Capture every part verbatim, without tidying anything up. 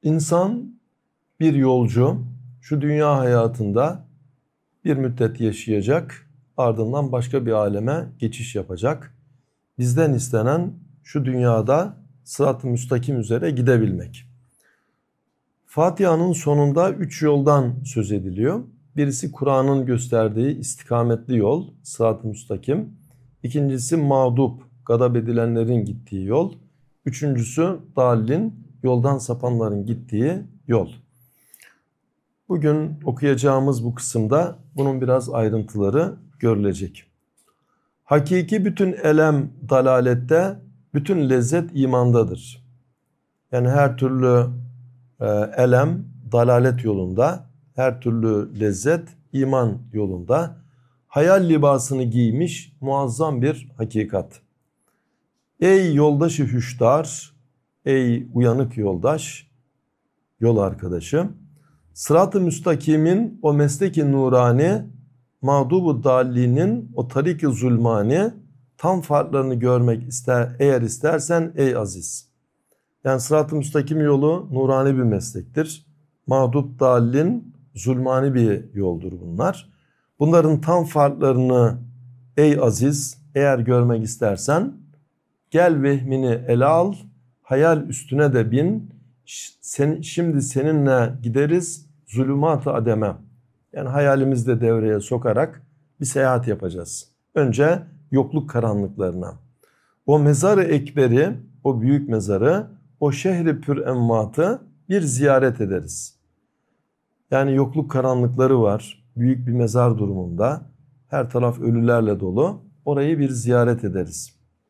İnsan bir yolcu, şu dünya hayatında bir müddet yaşayacak, ardından başka bir aleme geçiş yapacak. Bizden istenen şu dünyada sırat-ı müstakim üzere gidebilmek. Fatiha'nın sonunda üç yoldan söz ediliyor. Birisi Kur'an'ın gösterdiği istikametli yol, sırat-ı müstakim. İkincisi mağdup, gadab edilenlerin gittiği yol. Üçüncüsü dallin, yoldan sapanların gittiği yol. Bugün okuyacağımız bu kısımda bunun biraz ayrıntıları görülecek. Hakiki bütün elem dalalette, bütün lezzet imandadır. Yani her türlü e, elem dalalet yolunda, her türlü lezzet iman yolunda. Hayal libasını giymiş muazzam bir hakikat. Ey yoldaşı hüşdar, ey uyanık yoldaş, yol arkadaşı. Sırat-ı müstakimin o mesleki nurani, mağdubu dallinin o tarik-i zulmani tam farklarını görmek ister, eğer istersen ey aziz. Yani sırat-ı müstakim yolu nurani bir meslektir. Mağdub dallin zulmani bir yoldur bunlar. Bunların tam farklarını ey aziz eğer görmek istersen gel vehmini ele al, hayal üstüne de bin. Sen, şimdi seninle gideriz zulümat-ı ademe. Yani hayalimizde devreye sokarak bir seyahat yapacağız. Önce yokluk karanlıklarına. O mezar-ı ekberi, o büyük mezarı, o şehri pür emvatı bir ziyaret ederiz. Yani yokluk karanlıkları var. Büyük bir mezar durumunda. Her taraf ölülerle dolu. Orayı bir ziyaret ederiz.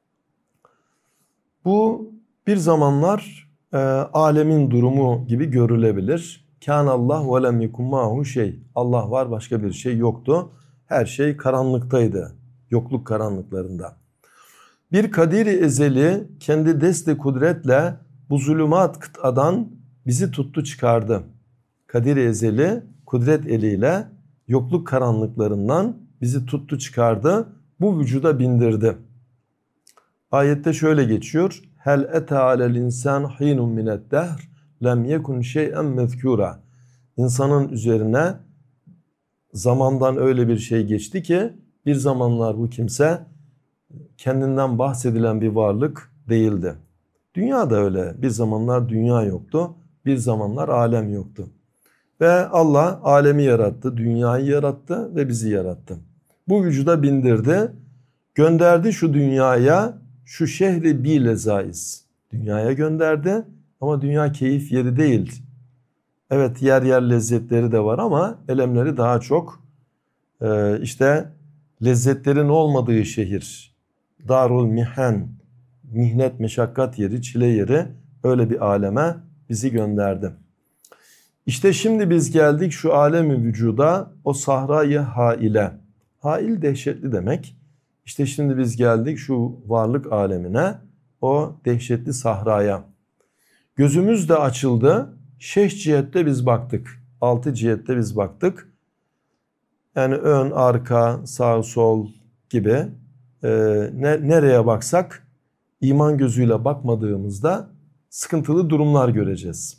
Bu bir zamanlar e, alemin durumu gibi görülebilir. Kânallah ve lem yekun mâhu şey. Allah var, başka bir şey yoktu. Her şey karanlıktaydı. Yokluk karanlıklarında. Bir kadiri ezeli kendi deste kudretle bu zulümat kıtadan bizi tuttu çıkardı. Kadiri ezeli kudret eliyle yokluk karanlıklarından bizi tuttu çıkardı. Bu vücuda bindirdi. Ayette şöyle geçiyor. Hel ete alel insan hinun minet dehr lem yekun şey'en mezkura. İnsanın üzerine zamandan öyle bir şey geçti ki bir zamanlar bu kimse kendinden bahsedilen bir varlık değildi. Dünya da öyle. Bir zamanlar dünya yoktu. Bir zamanlar alem yoktu. Ve Allah alemi yarattı, dünyayı yarattı ve bizi yarattı. Bu vücuda bindirdi. Gönderdi şu dünyaya şu şehri bi lezaiz. Dünyaya gönderdi ama dünya keyif yeri değil. Evet, yer yer lezzetleri de var ama elemleri daha çok. Ee, işte lezzetlerin olmadığı şehir. Darul mihen, mihnet meşakkat yeri, çile yeri, öyle bir aleme bizi gönderdi. İşte şimdi biz geldik şu alemi vücuda, o sahrayı haile. Hail dehşetli demek. İşte şimdi biz geldik şu varlık alemine, o dehşetli sahraya. Gözümüz de açıldı. Şeş cihette biz baktık. Altı cihette biz baktık. Yani ön, arka, sağ, sol gibi e, ne, nereye baksak iman gözüyle bakmadığımızda sıkıntılı durumlar göreceğiz.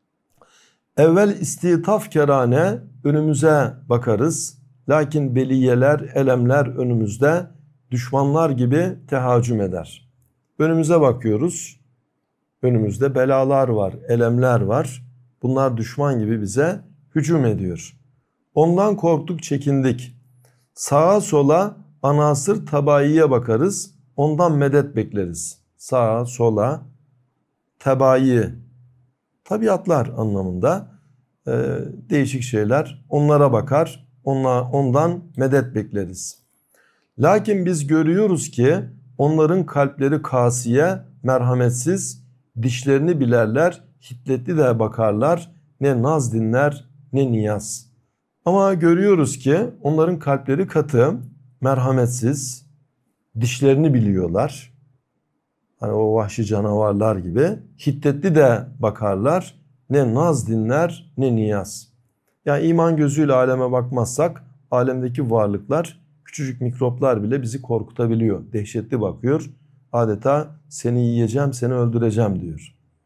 Evvel istitaf kerane önümüze bakarız. Lakin beliyeler, elemler önümüzde düşmanlar gibi tehacüm eder. Önümüze bakıyoruz. Önümüzde belalar var, elemler var. Bunlar düşman gibi bize hücum ediyor. Ondan korktuk, çekindik. Sağa sola anasır tabayiye bakarız. Ondan medet bekleriz. Sağa sola tabayi, tabiatlar anlamında e, değişik şeyler. Onlara bakar, onla, ondan medet bekleriz. Lakin biz görüyoruz ki onların kalpleri kasiye, merhametsiz, dişlerini bilerler, hiddetli de bakarlar, ne naz dinler ne niyaz. Ama görüyoruz ki onların kalpleri katı, merhametsiz, dişlerini biliyorlar. Hani o vahşi canavarlar gibi. Hiddetli de bakarlar, ne naz dinler ne niyaz. Yani iman gözüyle aleme bakmazsak alemdeki varlıklar, küçücük mikroplar bile bizi korkutabiliyor. Dehşetli bakıyor. Adeta seni yiyeceğim, seni öldüreceğim diyor.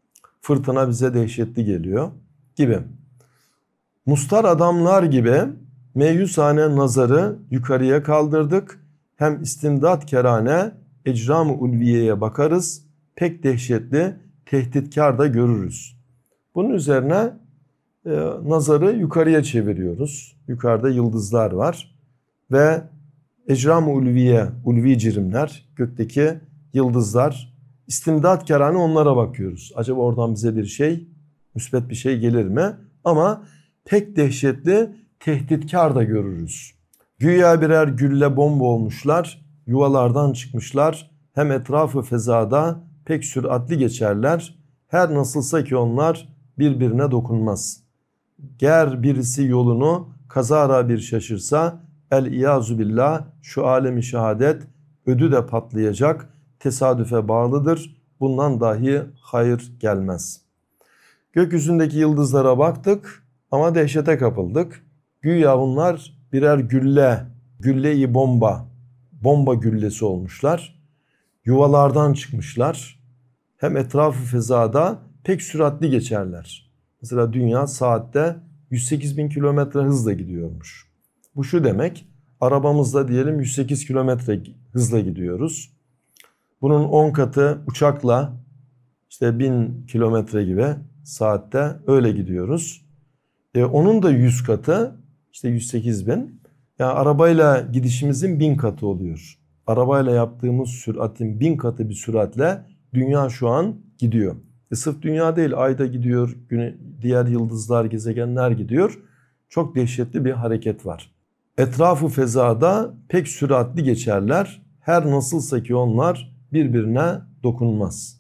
Fırtına bize dehşetli geliyor gibi. Mustar adamlar gibi meyusane nazarı yukarıya kaldırdık. Hem istimdat kerane ecram-ı ulviyeye bakarız. Pek dehşetli, tehditkar da görürüz. Bunun üzerine e, nazarı yukarıya çeviriyoruz. Yukarıda yıldızlar var. Ve ecram-ı ulviye, ulvi cirimler, gökteki yıldızlar, istimdat kerane onlara bakıyoruz. Acaba oradan bize bir şey, müsbet bir şey gelir mi? Ama pek dehşetli, tehditkar da görürüz. Güya birer gülle bomba olmuşlar, yuvalardan çıkmışlar. Hem etrafı fezada pek süratli geçerler. Her nasılsa ki onlar birbirine dokunmaz. Ger birisi yolunu kazara bir şaşırsa, el-iyazu billah şu alemi şehadet ödü de patlayacak, tesadüfe bağlıdır. Bundan dahi hayır gelmez. Gökyüzündeki yıldızlara baktık ama dehşete kapıldık. Güya bunlar birer gülle, gülle-i bomba, bomba güllesi olmuşlar. Yuvalardan çıkmışlar. Hem etrafı fezada pek süratli geçerler. Mesela dünya saatte yüz sekiz bin kilometre hızla gidiyormuş. Bu şu demek, arabamızla diyelim yüz sekiz kilometre hızla gidiyoruz. Bunun on katı uçakla işte bin kilometre gibi saatte öyle gidiyoruz. E, onun da yüz katı işte yüz sekiz bin. Yani arabayla gidişimizin bin katı oluyor. Arabayla yaptığımız süratin bin katı bir süratle dünya şu an gidiyor. E sırf dünya değil, ayda gidiyor, güne, diğer yıldızlar, gezegenler gidiyor. Çok dehşetli bir hareket var. Etrafı fezada pek süratli geçerler. Her nasılsa ki onlar birbirine dokunmaz.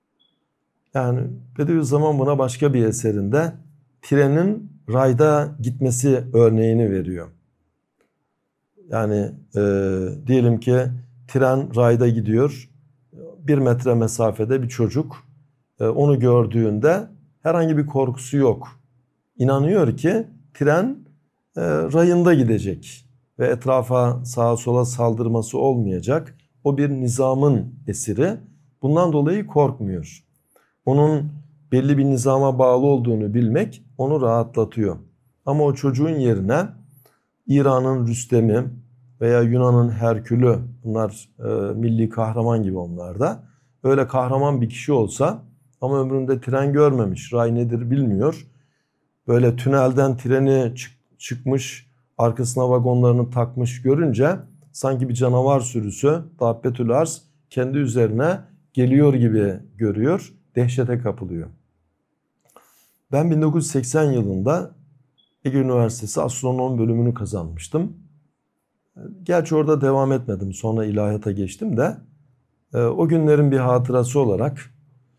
Yani Bediüzzaman buna başka bir eserinde trenin rayda gitmesi örneğini veriyor. Yani e, diyelim ki tren rayda gidiyor. Bir metre mesafede bir çocuk e, onu gördüğünde herhangi bir korkusu yok. İnanıyor ki tren e, rayında gidecek ve etrafa sağa sola saldırması olmayacak. O bir nizamın esiri. Bundan dolayı korkmuyor. Onun belli bir nizama bağlı olduğunu bilmek onu rahatlatıyor. Ama o çocuğun yerine İran'ın Rüstem'i veya Yunan'ın Herkül'ü, bunlar e, milli kahraman gibi onlar da. Öyle kahraman bir kişi olsa ama ömründe tren görmemiş, ray nedir bilmiyor. Böyle tünelden treni çık, çıkmış, arkasına vagonlarını takmış görünce sanki bir canavar sürüsü, Dabbetül Arz kendi üzerine geliyor gibi görüyor, dehşete kapılıyor. Ben bin dokuz yüz seksen yılında Ege Üniversitesi Astronom bölümünü kazanmıştım. Gerçi orada devam etmedim. Sonra ilahiyata geçtim de o günlerin bir hatırası olarak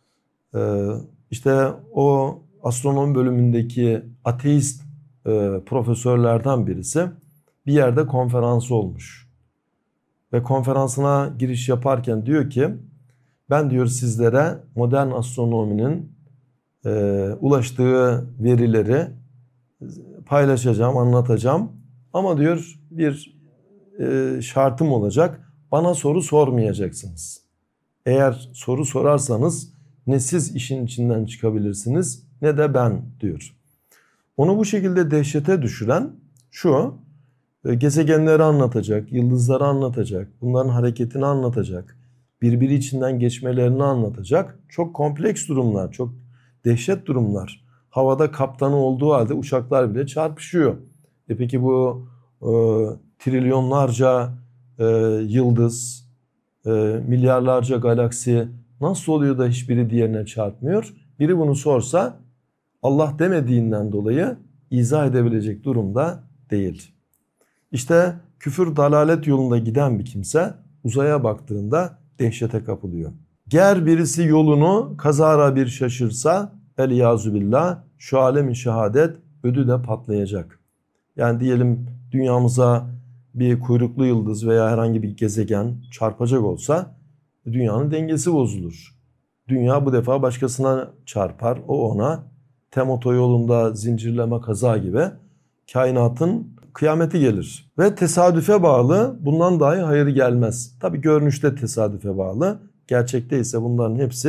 işte o astronom bölümündeki ateist profesörlerden birisi bir yerde konferansı olmuş. Ve konferansına giriş yaparken diyor ki ben diyor sizlere modern astronominin ulaştığı verileri paylaşacağım, anlatacağım. Ama diyor bir e, şartım olacak. Bana soru sormayacaksınız. Eğer soru sorarsanız ne siz işin içinden çıkabilirsiniz ne de ben diyor. Onu bu şekilde dehşete düşüren şu, e, gezegenleri anlatacak, yıldızları anlatacak, bunların hareketini anlatacak, birbiri içinden geçmelerini anlatacak. Çok kompleks durumlar, çok dehşet durumlar. Havada kaptanı olduğu halde uçaklar bile çarpışıyor. E peki bu e, trilyonlarca e, yıldız, e, milyarlarca galaksi nasıl oluyor da hiçbiri diğerine çarpmıyor? Biri bunu sorsa Allah demediğinden dolayı izah edebilecek durumda değil. İşte küfür dalalet yolunda giden bir kimse uzaya baktığında dehşete kapılıyor. Ger birisi yolunu kazara bir şaşırsa el-iyazu billah şu alemi şehadet ödü de patlayacak. Yani diyelim dünyamıza bir kuyruklu yıldız veya herhangi bir gezegen çarpacak olsa dünyanın dengesi bozulur. Dünya bu defa başkasına çarpar, o ona. Tem otoyolunda zincirleme kaza gibi kainatın kıyameti gelir. Ve tesadüfe bağlı bundan dahi hayır gelmez. Tabii görünüşte tesadüfe bağlı. Gerçekte ise bunların hepsi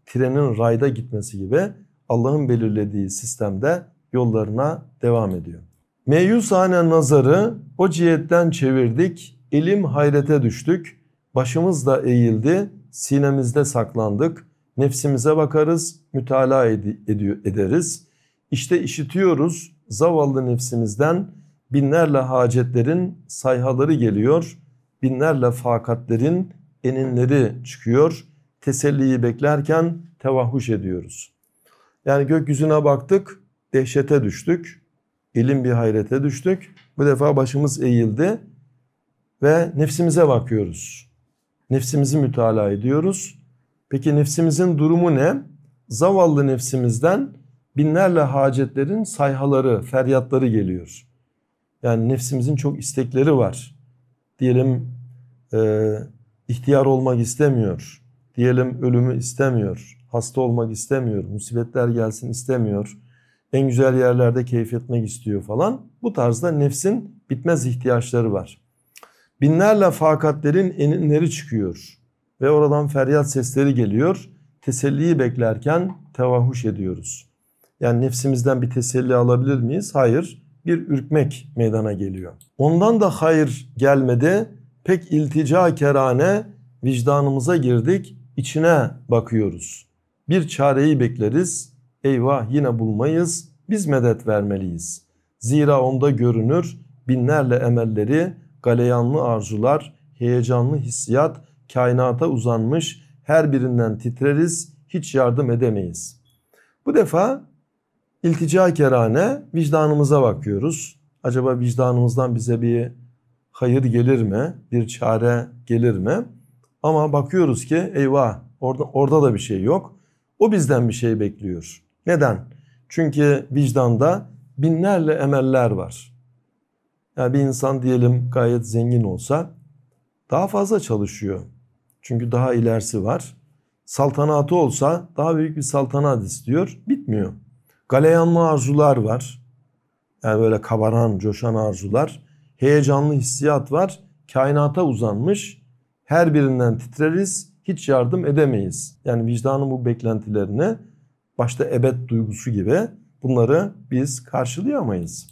trenin rayda gitmesi gibi Allah'ın belirlediği sistemde yollarına devam ediyor. Meyusane nazarı o cihetten çevirdik, ilim hayrete düştük, başımız da eğildi, sinemizde saklandık, nefsimize bakarız, mütalaa ed- ederiz. İşte işitiyoruz zavallı nefsimizden binlerle hacetlerin sayhaları geliyor, binlerle fakatlerin eninleri çıkıyor, teselliyi beklerken tevahhuş ediyoruz. Yani gökyüzüne baktık, dehşete düştük, ilim bir hayrete düştük. Bu defa başımız eğildi ve nefsimize bakıyoruz. Nefsimizi mütalaa ediyoruz. Peki nefsimizin durumu ne? Zavallı nefsimizden binlerle hacetlerin sayhaları, feryatları geliyor. Yani nefsimizin çok istekleri var. Diyelim e, ihtiyar olmak istemiyor. Diyelim ölümü istemiyor. Hasta olmak istemiyor. Musibetler gelsin istemiyor. En güzel yerlerde keyif etmek istiyor falan. Bu tarzda nefsin bitmez ihtiyaçları var. Binlerle fakatlerin eninleri çıkıyor. Ve oradan feryat sesleri geliyor. Teselliyi beklerken tevahhuş ediyoruz. Yani nefsimizden bir teselli alabilir miyiz? Hayır. Bir ürkmek meydana geliyor. Ondan da hayır gelmedi. Pek iltica kerane vicdanımıza girdik. İçine bakıyoruz. Bir çareyi bekleriz. Eyvah yine bulmayız. Biz medet vermeliyiz. Zira onda görünür binlerle emelleri, galeyanlı arzular, heyecanlı hissiyat, kainata uzanmış, her birinden titreriz, hiç yardım edemeyiz. Bu defa iltica kerane vicdanımıza bakıyoruz. Acaba vicdanımızdan bize bir hayır gelir mi? Bir çare gelir mi? Ama bakıyoruz ki eyvah orada, orada da bir şey yok. O bizden bir şey bekliyor. Neden? Çünkü vicdanda binlerle emeller var. Yani bir insan diyelim gayet zengin olsa daha fazla çalışıyor. Çünkü daha ilerisi var. Saltanatı olsa daha büyük bir saltanat istiyor. Bitmiyor. Galeyanlı arzular var. Yani böyle kabaran, coşan arzular. Heyecanlı hissiyat var. Kainata uzanmış. Her birinden titreriz. Hiç yardım edemeyiz. Yani vicdanın bu beklentilerini başta ebed duygusu gibi bunları biz karşılayamayız.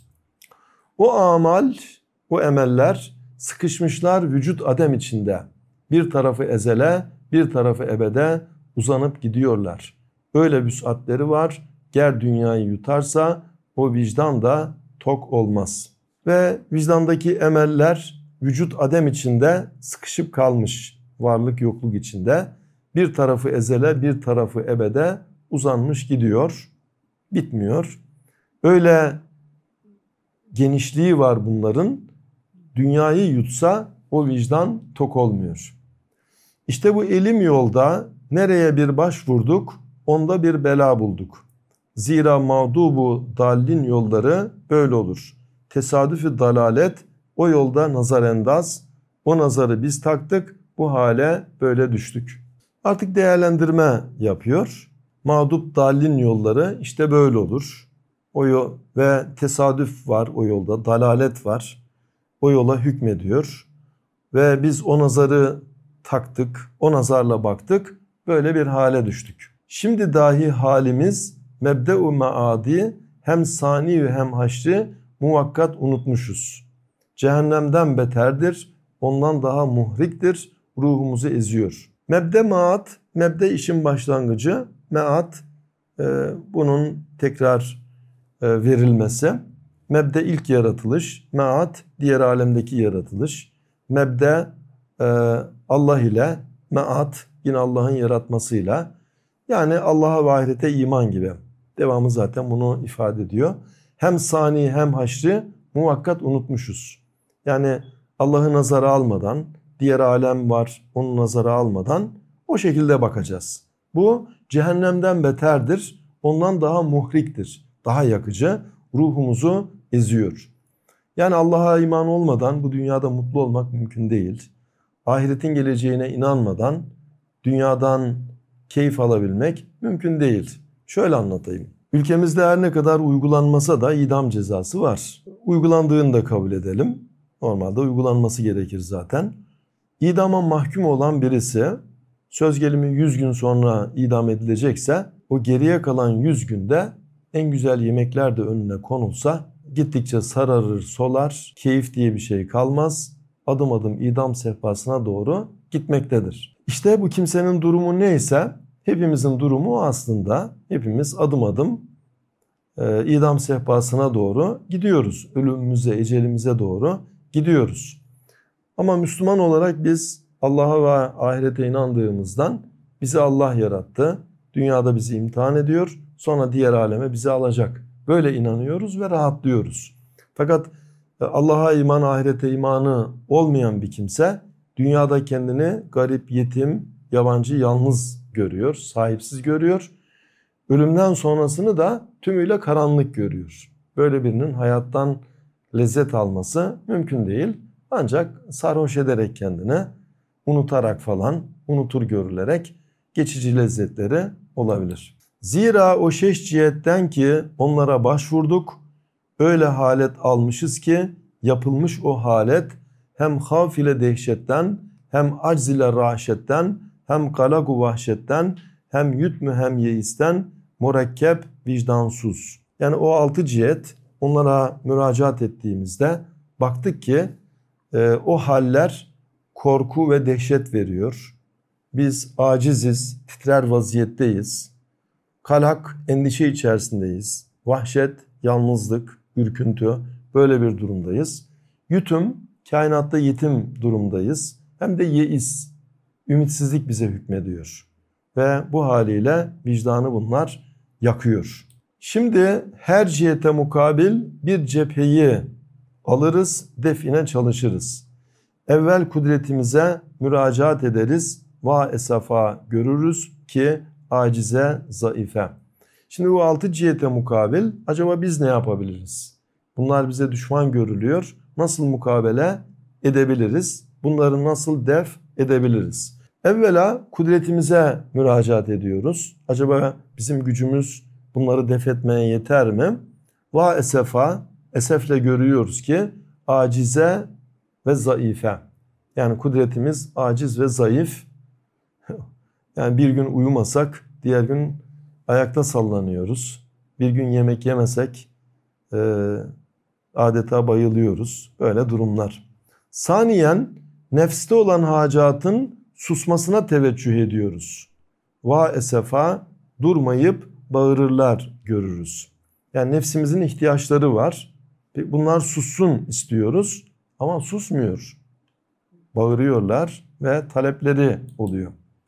O amal, o emeller sıkışmışlar vücut adem içinde. Bir tarafı ezele, bir tarafı ebede uzanıp gidiyorlar. Öyle vüsatleri var. Ger dünyayı yutarsa o vicdan da tok olmaz. Ve vicdandaki emeller vücut adem içinde sıkışıp kalmış. Varlık yokluk içinde. Bir tarafı ezele, bir tarafı ebede uzanmış gidiyor. Bitmiyor. Öyle genişliği var bunların. Dünyayı yutsa o vicdan tok olmuyor. İşte bu ilim yolda nereye bir başvurduk, onda bir bela bulduk. Zira mağdubu dallin yolları böyle olur. Tesadüfi dalalet o yolda nazarendaz. O nazarı biz taktık, bu hale böyle düştük. Artık değerlendirme yapıyor. Mağdub dallin yolları işte böyle olur. O yol ve tesadüf var o yolda, dalalet var. O yola hükmediyor. Ve biz o nazarı taktık, o nazarla baktık, böyle bir hale düştük. Şimdi dahi halimiz mebde-u maadi hem sani hem haşri muvakkat unutmuşuz. Cehennemden beterdir, ondan daha muhriktir, ruhumuzu eziyor. Mebde maat, mebde işin başlangıcı, meat e, bunun tekrar e, verilmesi. Mebde ilk yaratılış, meat diğer alemdeki yaratılış. Mebde e, Allah ile, meat yine Allah'ın yaratmasıyla. Yani Allah'a ve ahirete iman gibi. Devamı zaten bunu ifade ediyor. Hem sani hem haşri muvakkat unutmuşuz. Yani Allah'ı nazara almadan, diğer alem var onu nazara almadan o şekilde bakacağız. Bu cehennemden beterdir, ondan daha muhriktir, daha yakıcı, ruhumuzu eziyor. Yani Allah'a iman olmadan bu dünyada mutlu olmak mümkün değil. Ahiretin geleceğine inanmadan dünyadan keyif alabilmek mümkün değil. Şöyle anlatayım. Ülkemizde her ne kadar uygulanmasa da idam cezası var. Uygulandığını da kabul edelim. Normalde uygulanması gerekir zaten. İdama mahkum olan birisi söz gelimi yüz gün sonra idam edilecekse o geriye kalan yüz günde en güzel yemekler de önüne konulsa gittikçe sararır, solar, keyif diye bir şey kalmaz. Adım adım idam sehpasına doğru gitmektedir. İşte bu kimsenin durumu neyse hepimizin durumu aslında hepimiz adım adım e, idam sehpasına doğru gidiyoruz. Ölümümüze, ecelimize doğru gidiyoruz. Ama Müslüman olarak biz Allah'a ve ahirete inandığımızdan bizi Allah yarattı. Dünyada bizi imtihan ediyor. Sonra diğer aleme bizi alacak. Böyle inanıyoruz ve rahatlıyoruz. Fakat Allah'a iman, ahirete imanı olmayan bir kimse dünyada kendini garip, yetim, yabancı, yalnız görüyor, sahipsiz görüyor. Ölümden sonrasını da tümüyle karanlık görüyor. Böyle birinin hayattan lezzet alması mümkün değil. Ancak sarhoş ederek kendini, unutarak falan, unutur görülerek geçici lezzetleri olabilir. Zira o şeş cihetten ki onlara başvurduk, öyle halet almışız ki yapılmış o halet hem havf ile dehşetten, hem acz ile rahaşetten, hem kalagu vahşetten, hem yutmu hem yeisten mürekkep vicdansuz. Yani o altı cihet onlara müracaat ettiğimizde baktık ki e, o haller korku ve dehşet veriyor. Biz aciziz, titrer vaziyetteyiz. Kalak, endişe içerisindeyiz. Vahşet, yalnızlık, ürküntü, böyle bir durumdayız. Yutum, kainatta yetim durumdayız. Hem de yeis, ümitsizlik bize hükmediyor. Ve bu haliyle vicdanı bunlar yakıyor. Şimdi her cihete mukabil bir cepheyi alırız, define çalışırız. Evvel kudretimize müracaat ederiz, va esafa görürüz ki acize, zayıfe. Şimdi bu altı cihete mukabil acaba biz ne yapabiliriz? Bunlar bize düşman görülüyor. Nasıl mukabele edebiliriz? Bunları nasıl def edebiliriz? Evvela kudretimize müracaat ediyoruz. Acaba bizim gücümüz bunları def etmeye yeter mi? Va esefa, esefle görüyoruz ki acize ve zayıfe. Yani kudretimiz aciz ve zayıf. Yani bir gün uyumasak diğer gün ayakta sallanıyoruz. Bir gün yemek yemesek e, adeta bayılıyoruz. Böyle durumlar. Saniyen nefste olan hacatın susmasına teveccüh ediyoruz. Va esefa durmayıp bağırırlar görürüz. Yani nefsimizin ihtiyaçları var. Bunlar sussun istiyoruz ama susmuyor. Bağırıyorlar ve talepleri oluyor.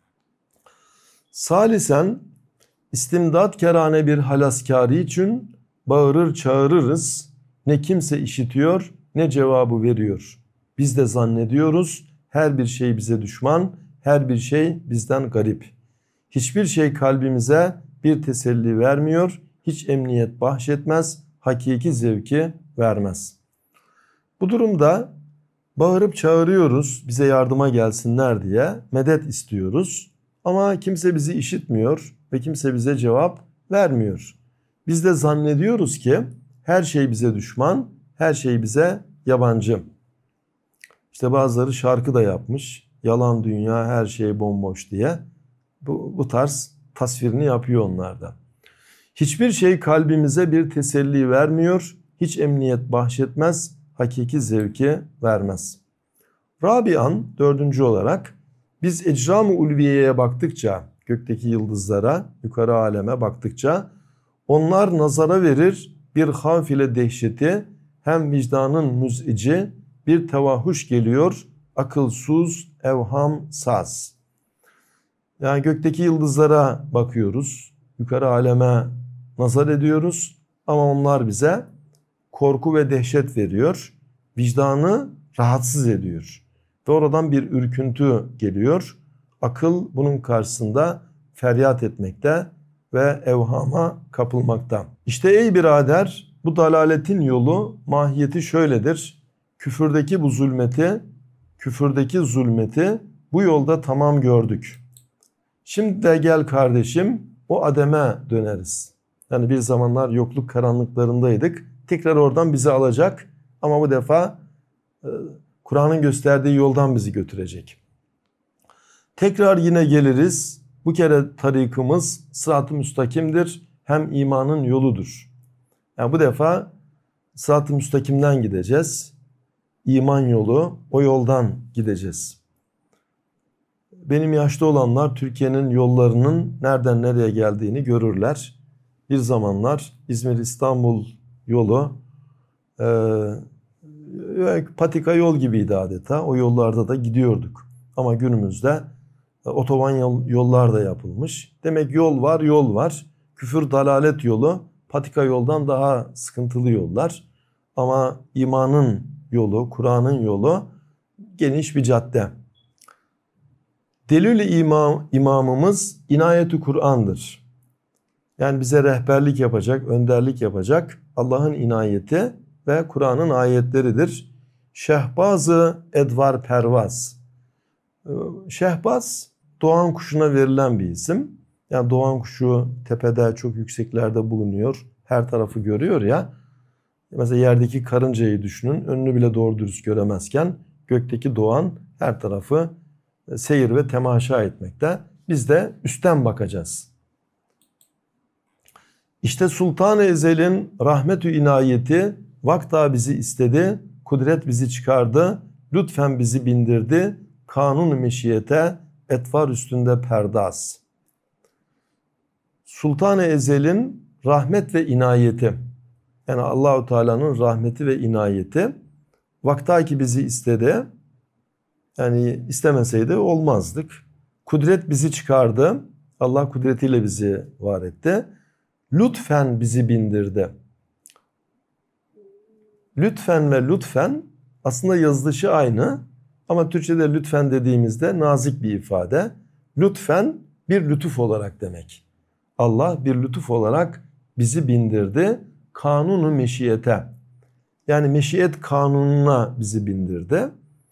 Salisen istimdat kerane bir halaskari için bağırır çağırırız. Ne kimse işitiyor ne cevabı veriyor. Biz de zannediyoruz her bir şey bize düşman, her bir şey bizden garip. Hiçbir şey kalbimize bir teselli vermiyor, hiç emniyet bahşetmez, hakiki zevki vermez. Bu durumda bağırıp çağırıyoruz bize yardıma gelsinler diye, medet istiyoruz. Ama kimse bizi işitmiyor ve kimse bize cevap vermiyor. Biz de zannediyoruz ki her şey bize düşman, her şey bize yabancı. İşte bazıları şarkı da yapmış. Yalan dünya, her şey bomboş diye. Bu, bu tarz tasvirini yapıyor onlar da. Hiçbir şey kalbimize bir teselli vermiyor, hiç emniyet bahşetmez, hakiki zevki vermez. Rabian, dördüncü olarak, biz ecram-ı ulviyeye baktıkça, gökteki yıldızlara, yukarı aleme baktıkça, onlar nazara verir bir havf ile dehşeti, hem vicdanın müzici, bir tevahuş geliyor, akılsuz, evham, saz. Yani gökteki yıldızlara bakıyoruz, yukarı aleme nazar ediyoruz ama onlar bize korku ve dehşet veriyor, vicdanı rahatsız ediyor. Ve oradan bir ürküntü geliyor. Akıl bunun karşısında feryat etmekte ve evhama kapılmakta. İşte ey birader, bu dalaletin yolu, mahiyeti şöyledir. Küfürdeki bu zulmeti, küfürdeki zulmeti bu yolda tamam gördük. Şimdi de gel kardeşim o ademe döneriz. Yani bir zamanlar yokluk karanlıklarındaydık. Tekrar oradan bizi alacak ama bu defa Kur'an'ın gösterdiği yoldan bizi götürecek. Tekrar yine geliriz. Bu kere tarikımız sırat-ı müstakimdir. Hem imanın yoludur. Yani bu defa sırat-ı müstakimden gideceğiz. İman yolu, o yoldan gideceğiz. Benim yaşta olanlar Türkiye'nin yollarının nereden nereye geldiğini görürler. Bir zamanlar İzmir-İstanbul yolu e, patika yol gibiydi adeta. O yollarda da gidiyorduk. Ama günümüzde e, otoban yol, yollar da yapılmış. Demek yol var, yol var. Küfür, dalalet yolu patika yoldan daha sıkıntılı yollar. Ama imanın yolu, Kur'an'ın yolu geniş bir cadde. Delil-i imam, imamımız inayet-i Kur'an'dır. Yani bize rehberlik yapacak, önderlik yapacak Allah'ın inayeti ve Kur'an'ın ayetleridir. Şehbaz-ı Edvar Pervaz. Şehbaz, doğan kuşuna verilen bir isim. Yani doğan kuşu tepede, çok yükseklerde bulunuyor. Her tarafı görüyor ya. Mesela yerdeki karıncayı düşünün. Önünü bile doğru dürüst göremezken gökteki doğan her tarafı seyir ve temaşa etmekte. Biz de üstten bakacağız. İşte Sultan-ı Ezel'in rahmet-ü inayeti vakta bizi istedi, kudret bizi çıkardı, lütfen bizi bindirdi, kanun-u meşiyete etvar üstünde perdaz. Sultan-ı Ezel'in rahmet ve inayeti, yani Allahu Teala'nın rahmeti ve inayeti vakta ki bizi istedi. Yani istemeseydi olmazdık. Kudret bizi çıkardı. Allah kudretiyle bizi var etti. Lütfen bizi bindirdi. Lütfen ve lütfen aslında yazılışı aynı. Ama Türkçe'de lütfen dediğimizde nazik bir ifade. Lütfen bir lütuf olarak demek. Allah bir lütuf olarak bizi bindirdi. Kanunu meşiyete. Yani meşiyet kanununa bizi bindirdi.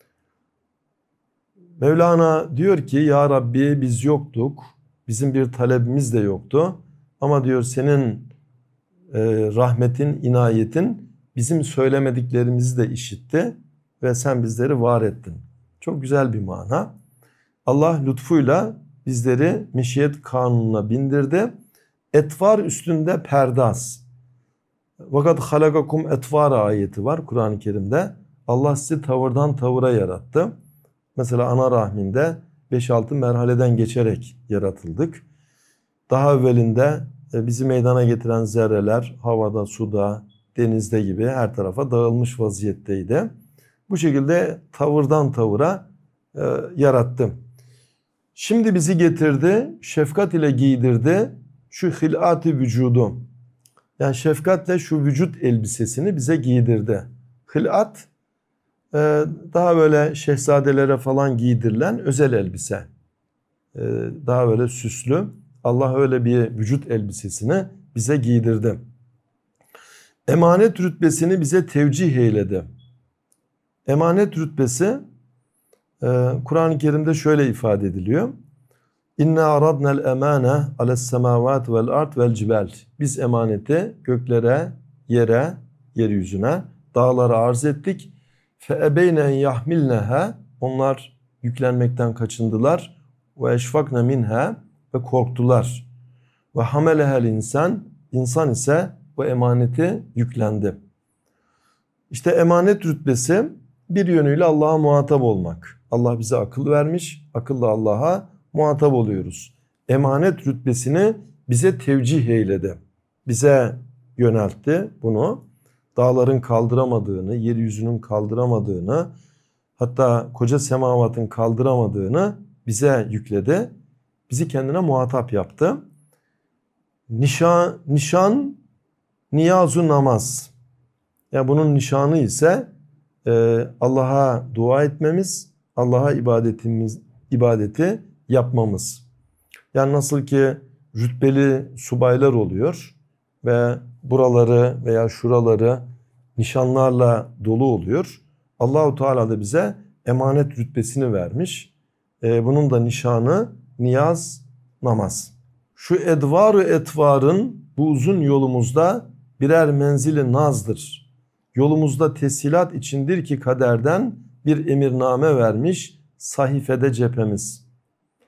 Mevlana diyor ki ya Rabbi biz yoktuk. Bizim bir talebimiz de yoktu. Ama diyor senin e, rahmetin, inayetin bizim söylemediklerimizi de işitti. Ve sen bizleri var ettin. Çok güzel bir mana. Allah lütfuyla bizleri meşiyet kanununa bindirdi. Etvar üstünde perdaz. Vakat halakakum etvara ayeti var Kur'an-ı Kerim'de. Allah sizi tavırdan tavıra yarattı. Mesela ana rahminde beş altı merhaleden geçerek yaratıldık. Daha evvelinde bizi meydana getiren zerreler havada, suda, denizde gibi her tarafa dağılmış vaziyetteydi. Bu şekilde tavırdan tavıra e, yarattı. Şimdi bizi getirdi, şefkat ile giydirdi şu hilat-ı vücudu. Yani şefkatle şu vücut elbisesini bize giydirdi. Hilat daha böyle şehzadelere falan giydirilen özel elbise. Daha böyle süslü. Allah öyle bir vücut elbisesini bize giydirdi. Emanet rütbesini bize tevcih eyledi. Emanet rütbesi Kur'an-ı Kerim'de şöyle ifade ediliyor. İnna aradna'l emane ales semavat vel ard vel cibal. Biz emaneti göklere, yere, yeryüzüne, dağlara arz ettik. Fe ebeyne en yahmilneha. Onlar yüklenmekten kaçındılar. Ve eşfakne minha. Ve korktular. Ve hamelehel insan. İnsan ise bu emaneti yüklendi. İşte emanet rütbesi bir yönüyle Allah'a muhatap olmak. Allah bize akıl vermiş. Akılla Allah'a muhatap oluyoruz. Emanet rütbesini bize tevcih eyledi. Bize yöneltti bunu. Dağların kaldıramadığını, yeryüzünün kaldıramadığını, hatta koca semavatın kaldıramadığını bize yükledi. Bizi kendine muhatap yaptı. Nişan, nişan niyazu namaz. Yani bunun nişanı ise e, Allah'a dua etmemiz, Allah'a ibadetimiz, ibadeti yapmamız. Yani nasıl ki rütbeli subaylar oluyor ve buraları veya şuraları nişanlarla dolu oluyor. Allahu Teala da bize emanet rütbesini vermiş. E, bunun da nişanı niyaz, namaz. Şu edvar-ı etvarın bu uzun yolumuzda birer menzili nazdır. Yolumuzda teshilat içindir ki kaderden bir emirname vermiş sahifede cephemiz.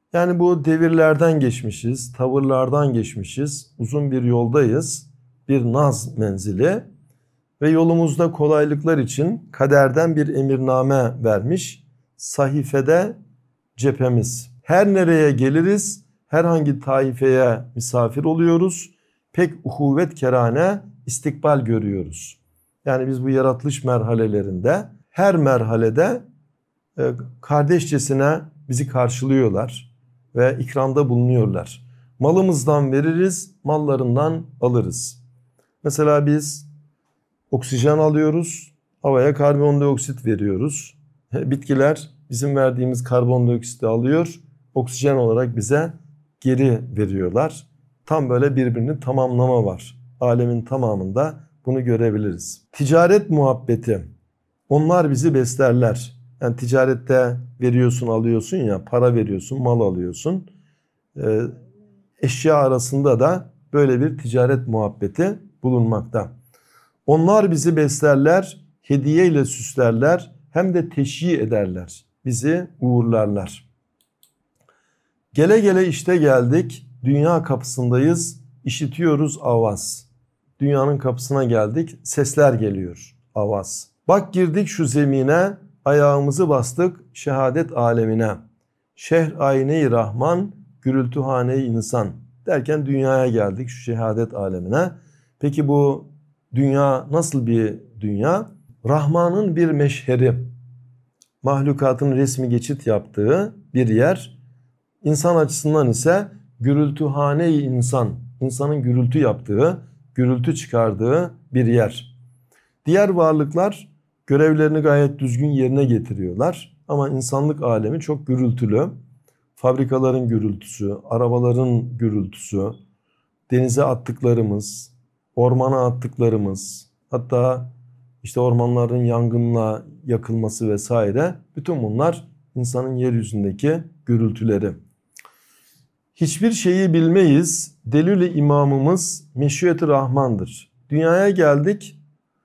Yani bu devirlerden geçmişiz, tavırlardan geçmişiz, uzun bir yoldayız, bir naz menzili ve yolumuzda kolaylıklar için kaderden bir emirname vermiş, sahifede cephemiz. Her nereye geliriz, herhangi taifeye misafir oluyoruz, pek uhuvvet kerane istikbal görüyoruz. Yani biz bu yaratılış merhalelerinde her merhalede e, kardeşçesine bizi karşılıyorlar ve ikramda bulunuyorlar. Malımızdan veririz, mallarından alırız. Mesela biz oksijen alıyoruz, havaya karbondioksit veriyoruz. Bitkiler bizim verdiğimiz karbondioksiti alıyor, oksijen olarak bize geri veriyorlar. Tam böyle birbirini tamamlama var. Alemin tamamında bunu görebiliriz. Ticaret muhabbeti. Onlar bizi beslerler. Yani ticarette veriyorsun, alıyorsun ya, para veriyorsun, mal alıyorsun. Ee, eşya arasında da böyle bir ticaret muhabbeti bulunmakta. Onlar bizi beslerler, hediye ile süslerler, hem de teşyi ederler. Bizi uğurlarlar. Gele gele işte geldik, dünya kapısındayız, işitiyoruz avaz. Dünyanın kapısına geldik, sesler geliyor, avaz. Bak girdik şu zemine, ayağımızı bastık şehadet alemine. Şehr ayne-i Rahman, gürültühane-i insan derken dünyaya geldik, şu şehadet alemine. Peki bu dünya nasıl bir dünya? Rahman'ın bir meşheri, mahlukatın resmi geçit yaptığı bir yer. İnsan açısından ise gürültühane-i insan, insanın gürültü yaptığı, gürültü çıkardığı bir yer. Diğer varlıklar görevlerini gayet düzgün yerine getiriyorlar. Ama insanlık alemi çok gürültülü. Fabrikaların gürültüsü, arabaların gürültüsü, denize attıklarımız, ormana attıklarımız, hatta işte ormanların yangınla yakılması vesaire, bütün bunlar insanın yeryüzündeki gürültüleri. Hiçbir şeyi bilmeyiz, delil-i imamımız meşiyet-i Rahman'dır. Dünyaya geldik,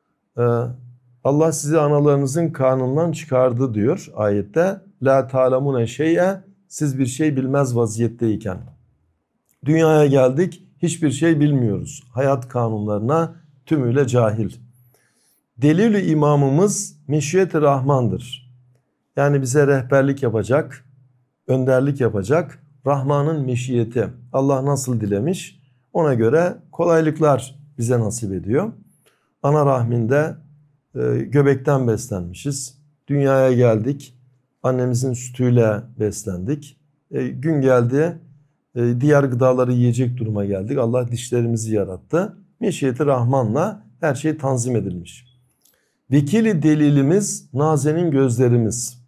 Allah sizi analarınızın karnından çıkardı diyor ayette. La ta'lemune şey'e, siz bir şey bilmez vaziyetteyken. Dünyaya geldik, hiçbir şey bilmiyoruz. Hayat kanunlarına tümüyle cahil. Delil-i imamımız meşiyet-i Rahman'dır. Yani bize rehberlik yapacak, önderlik yapacak Rahman'ın meşiyeti. Allah nasıl dilemiş, ona göre kolaylıklar bize nasip ediyor. Ana rahminde e, göbekten beslenmişiz. Dünyaya geldik, annemizin sütüyle beslendik. E, gün geldi, e, diğer gıdaları yiyecek duruma geldik. Allah dişlerimizi yarattı. Meşiyeti Rahman'la her şey tanzim edilmiş. Vekili delilimiz nazenin gözlerimiz.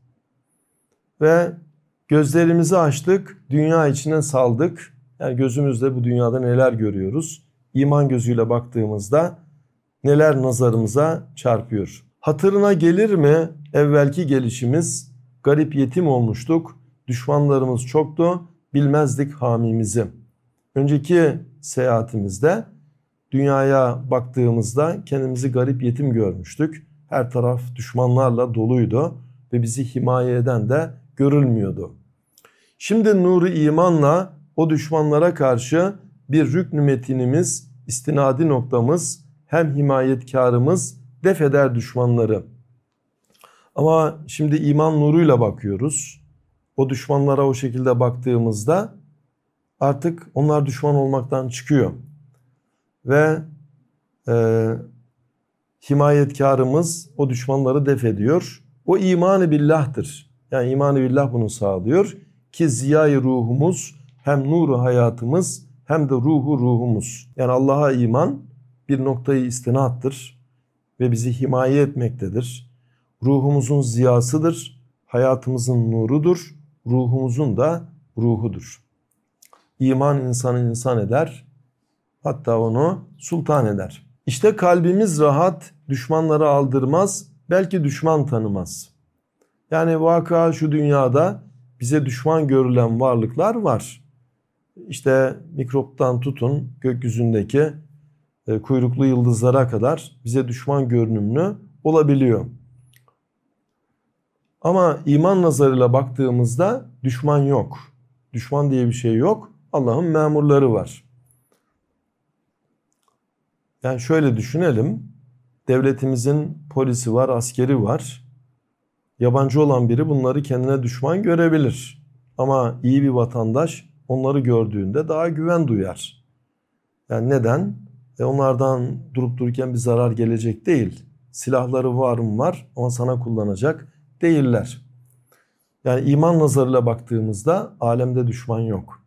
Ve gözlerimizi açtık, dünya içine saldık. Yani gözümüzle bu dünyada neler görüyoruz? İman gözüyle baktığımızda neler nazarımıza çarpıyor? Hatırına gelir mi evvelki gelişimiz? Garip yetim olmuştuk, düşmanlarımız çoktu, bilmezdik hamimizi. Önceki seyahatimizde dünyaya baktığımızda kendimizi garip yetim görmüştük. Her taraf düşmanlarla doluydu ve bizi himaye eden de görülmüyordu. Şimdi nuru imanla o düşmanlara karşı bir rükn-ü metinimiz, istinadi noktamız, hem himayetkarımız def eder düşmanları. Ama şimdi iman nuruyla bakıyoruz. O düşmanlara o şekilde baktığımızda artık onlar düşman olmaktan çıkıyor. Ve e, himayetkarımız o düşmanları def ediyor. O iman-ı billah'tır. Yani iman-ı billah bunu sağlıyor ki ziyayı ruhumuz hem nuru hayatımız hem de ruhu ruhumuz. Yani Allah'a iman bir noktayı istinattır ve bizi himaye etmektedir. Ruhumuzun ziyasıdır, hayatımızın nurudur, ruhumuzun da ruhudur. İman insanı insan eder, hatta onu sultan eder. İşte kalbimiz rahat, düşmanları aldırmaz, belki düşman tanımaz. Yani vaka şu dünyada bize düşman görülen varlıklar var. İşte mikroptan tutun gökyüzündeki e, kuyruklu yıldızlara kadar bize düşman görünümlü olabiliyor. Ama iman nazarıyla baktığımızda düşman yok. Düşman diye bir şey yok. Allah'ın memurları var. Yani şöyle düşünelim. Devletimizin polisi var, askeri var. Yabancı olan biri bunları kendine düşman görebilir. Ama iyi bir vatandaş onları gördüğünde daha güven duyar. Yani neden? E onlardan durup dururken bir zarar gelecek değil. Silahları var mı var ama sana kullanacak değiller. Yani iman nazarıyla baktığımızda alemde düşman yok.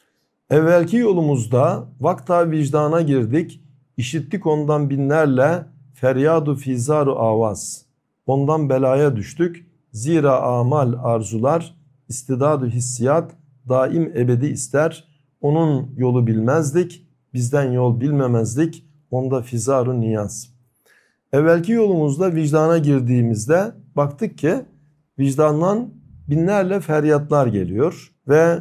Evvelki yolumuzda vakta vicdana girdik. İşittik ondan binlerle feryadu fizaru avaz. Ondan belaya düştük. Zira amal arzular, istidadu hissiyat daim ebedi ister. Onun yolu bilmezdik, bizden yol bilmemezdik. Onda fizaru niyaz. Evvelki yolumuzda vicdana girdiğimizde baktık ki vicdandan binlerle feryatlar geliyor ve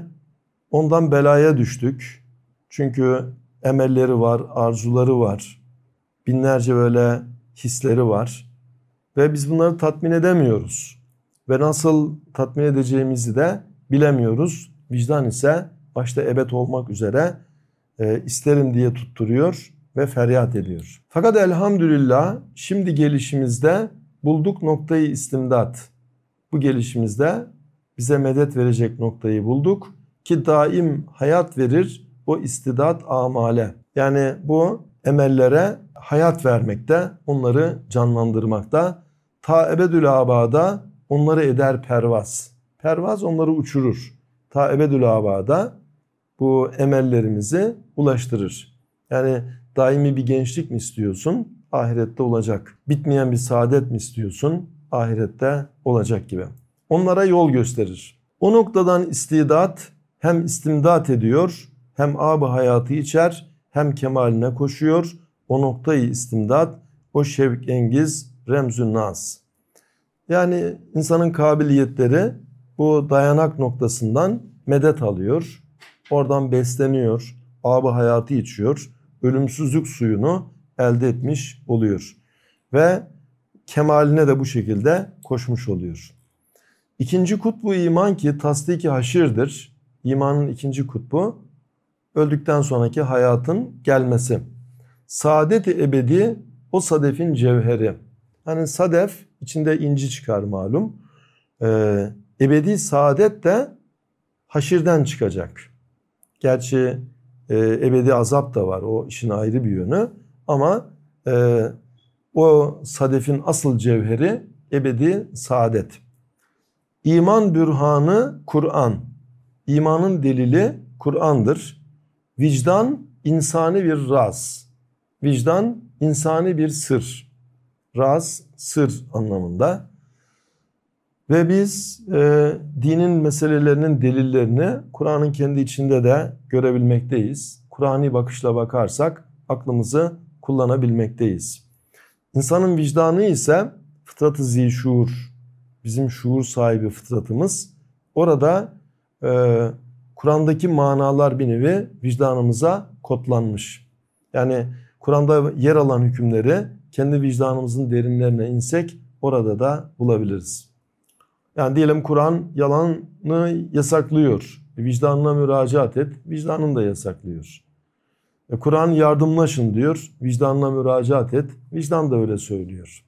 ondan belaya düştük. Çünkü emelleri var, arzuları var. Binlerce böyle hisleri var. Ve biz bunları tatmin edemiyoruz. Ve nasıl tatmin edeceğimizi de bilemiyoruz. Vicdan ise başta ebed olmak üzere e, isterim diye tutturuyor ve feryat ediyor. Fakat elhamdülillah şimdi gelişimizde bulduk noktayı istimdat. Bu gelişimizde bize medet verecek noktayı bulduk ki daim hayat verir o istidat amale. Yani bu emellere hayat vermekte, onları canlandırmakta. Ta ebedül abada onları eder pervaz. Pervaz onları uçurur. Ta ebedül abada bu emellerimizi ulaştırır. Yani daimi bir gençlik mi istiyorsun? Ahirette olacak. Bitmeyen bir saadet mi istiyorsun? Ahirette olacak gibi. Onlara yol gösterir. O noktadan istidat hem istimdat ediyor, hem ab-ı hayatı içer, hem kemaline koşuyor. O noktayı istimdat, o şevk engiz remzün nas. Yani insanın kabiliyetleri bu dayanak noktasından medet alıyor. Oradan besleniyor, ab-ı hayatı içiyor. Ölümsüzlük suyunu elde etmiş oluyor. Ve kemaline de bu şekilde koşmuş oluyor. İkinci kutbu iman ki tasdiki haşirdir. İmanın ikinci kutbu öldükten sonraki hayatın gelmesi. Saadet-i ebedi o sadefin cevheri. Hani sadef içinde inci çıkar malum. Ee, ebedi saadet de haşirden çıkacak. Gerçi e, ebedi azap da var. O işin ayrı bir yönü. Ama e, o sadefin asıl cevheri ebedi saadet. İman bürhanı Kur'an. İmanın delili Kur'an'dır. Vicdan insani bir raz. Vicdan insani bir sır. Raz, sır anlamında. Ve biz e, dinin meselelerinin delillerini Kur'an'ın kendi içinde de görebilmekteyiz. Kur'ani bakışla bakarsak aklımızı kullanabilmekteyiz. İnsanın vicdanı ise fıtrat-ı zişur, bizim şuur sahibi fıtratımız. Orada e, Kur'an'daki manalar bir nevi vicdanımıza kodlanmış. Yani Kur'an'da yer alan hükümleri kendi vicdanımızın derinlerine insek orada da bulabiliriz. Yani diyelim Kur'an yalanı yasaklıyor. Vicdanına müracaat et, vicdanını da yasaklıyor. E, Kur'an yardımlaşın diyor, vicdanına müracaat et, vicdan da öyle söylüyor.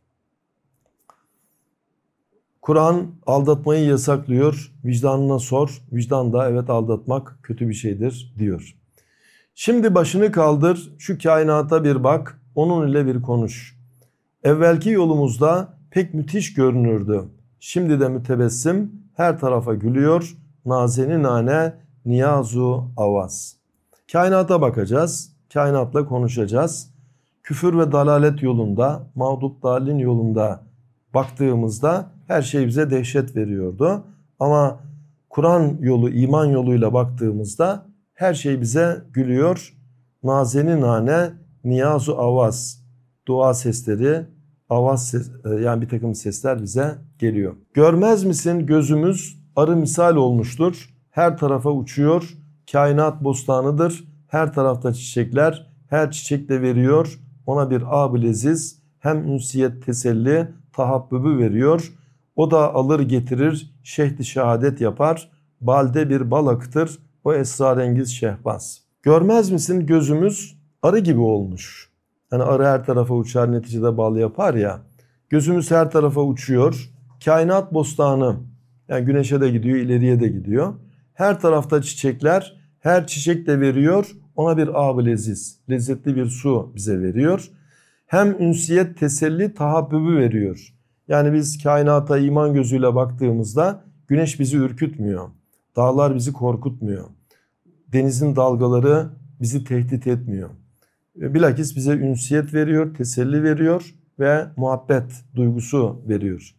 Kur'an aldatmayı yasaklıyor, vicdanına sor, vicdan da evet aldatmak kötü bir şeydir diyor. Şimdi başını kaldır, şu kainata bir bak, onun ile bir konuş. Evvelki yolumuzda pek müthiş görünürdü. Şimdi de mütebessim, her tarafa gülüyor, nazeni nane, niyazu avaz. Kainata bakacağız, kainatla konuşacağız. Küfür ve dalalet yolunda, mağdup dalin yolunda baktığımızda her şey bize dehşet veriyordu. Ama Kur'an yolu, iman yoluyla baktığımızda her şey bize gülüyor. Nazeni nane, niyazu avaz, dua sesleri, avaz ses, yani bir takım sesler bize geliyor. Görmez misin gözümüz arı misal olmuştur. Her tarafa uçuyor, kainat bostanıdır. Her tarafta çiçekler, her çiçek de veriyor ona bir ab-ı leziz. Hem ünsiyet teselli, tahabbübü veriyor. O da alır getirir, şehd-i şehadet yapar. Balde bir bal akıtır, o esrarengiz şehbaz. Görmez misin gözümüz arı gibi olmuş. Yani arı her tarafa uçar, neticede bal yapar ya. Gözümüz her tarafa uçuyor. Kainat bostanı, yani güneşe de gidiyor, ileriye de gidiyor. Her tarafta çiçekler, her çiçek de veriyor ona bir âb-ı leziz, lezzetli bir su bize veriyor. Hem ünsiyet, teselli, tahabbübü veriyor. Yani biz kainata iman gözüyle baktığımızda güneş bizi ürkütmüyor. Dağlar bizi korkutmuyor. Denizin dalgaları bizi tehdit etmiyor. Bilakis bize ünsiyet veriyor, teselli veriyor ve muhabbet duygusu veriyor.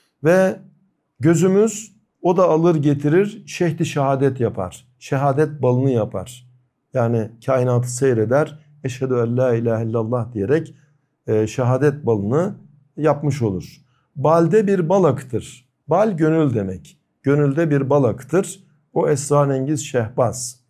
Ve gözümüz o da alır getirir, şehdi şehadet yapar. Şehadet balını yapar. Yani kainatı seyreder, eşhedü en la ilahe illallah diyerek e, şehadet balını yapmış olur. Balde bir bal akıtır. Bal gönül demek. Gönülde bir bal akıtır. O esrarengiz şehbaz.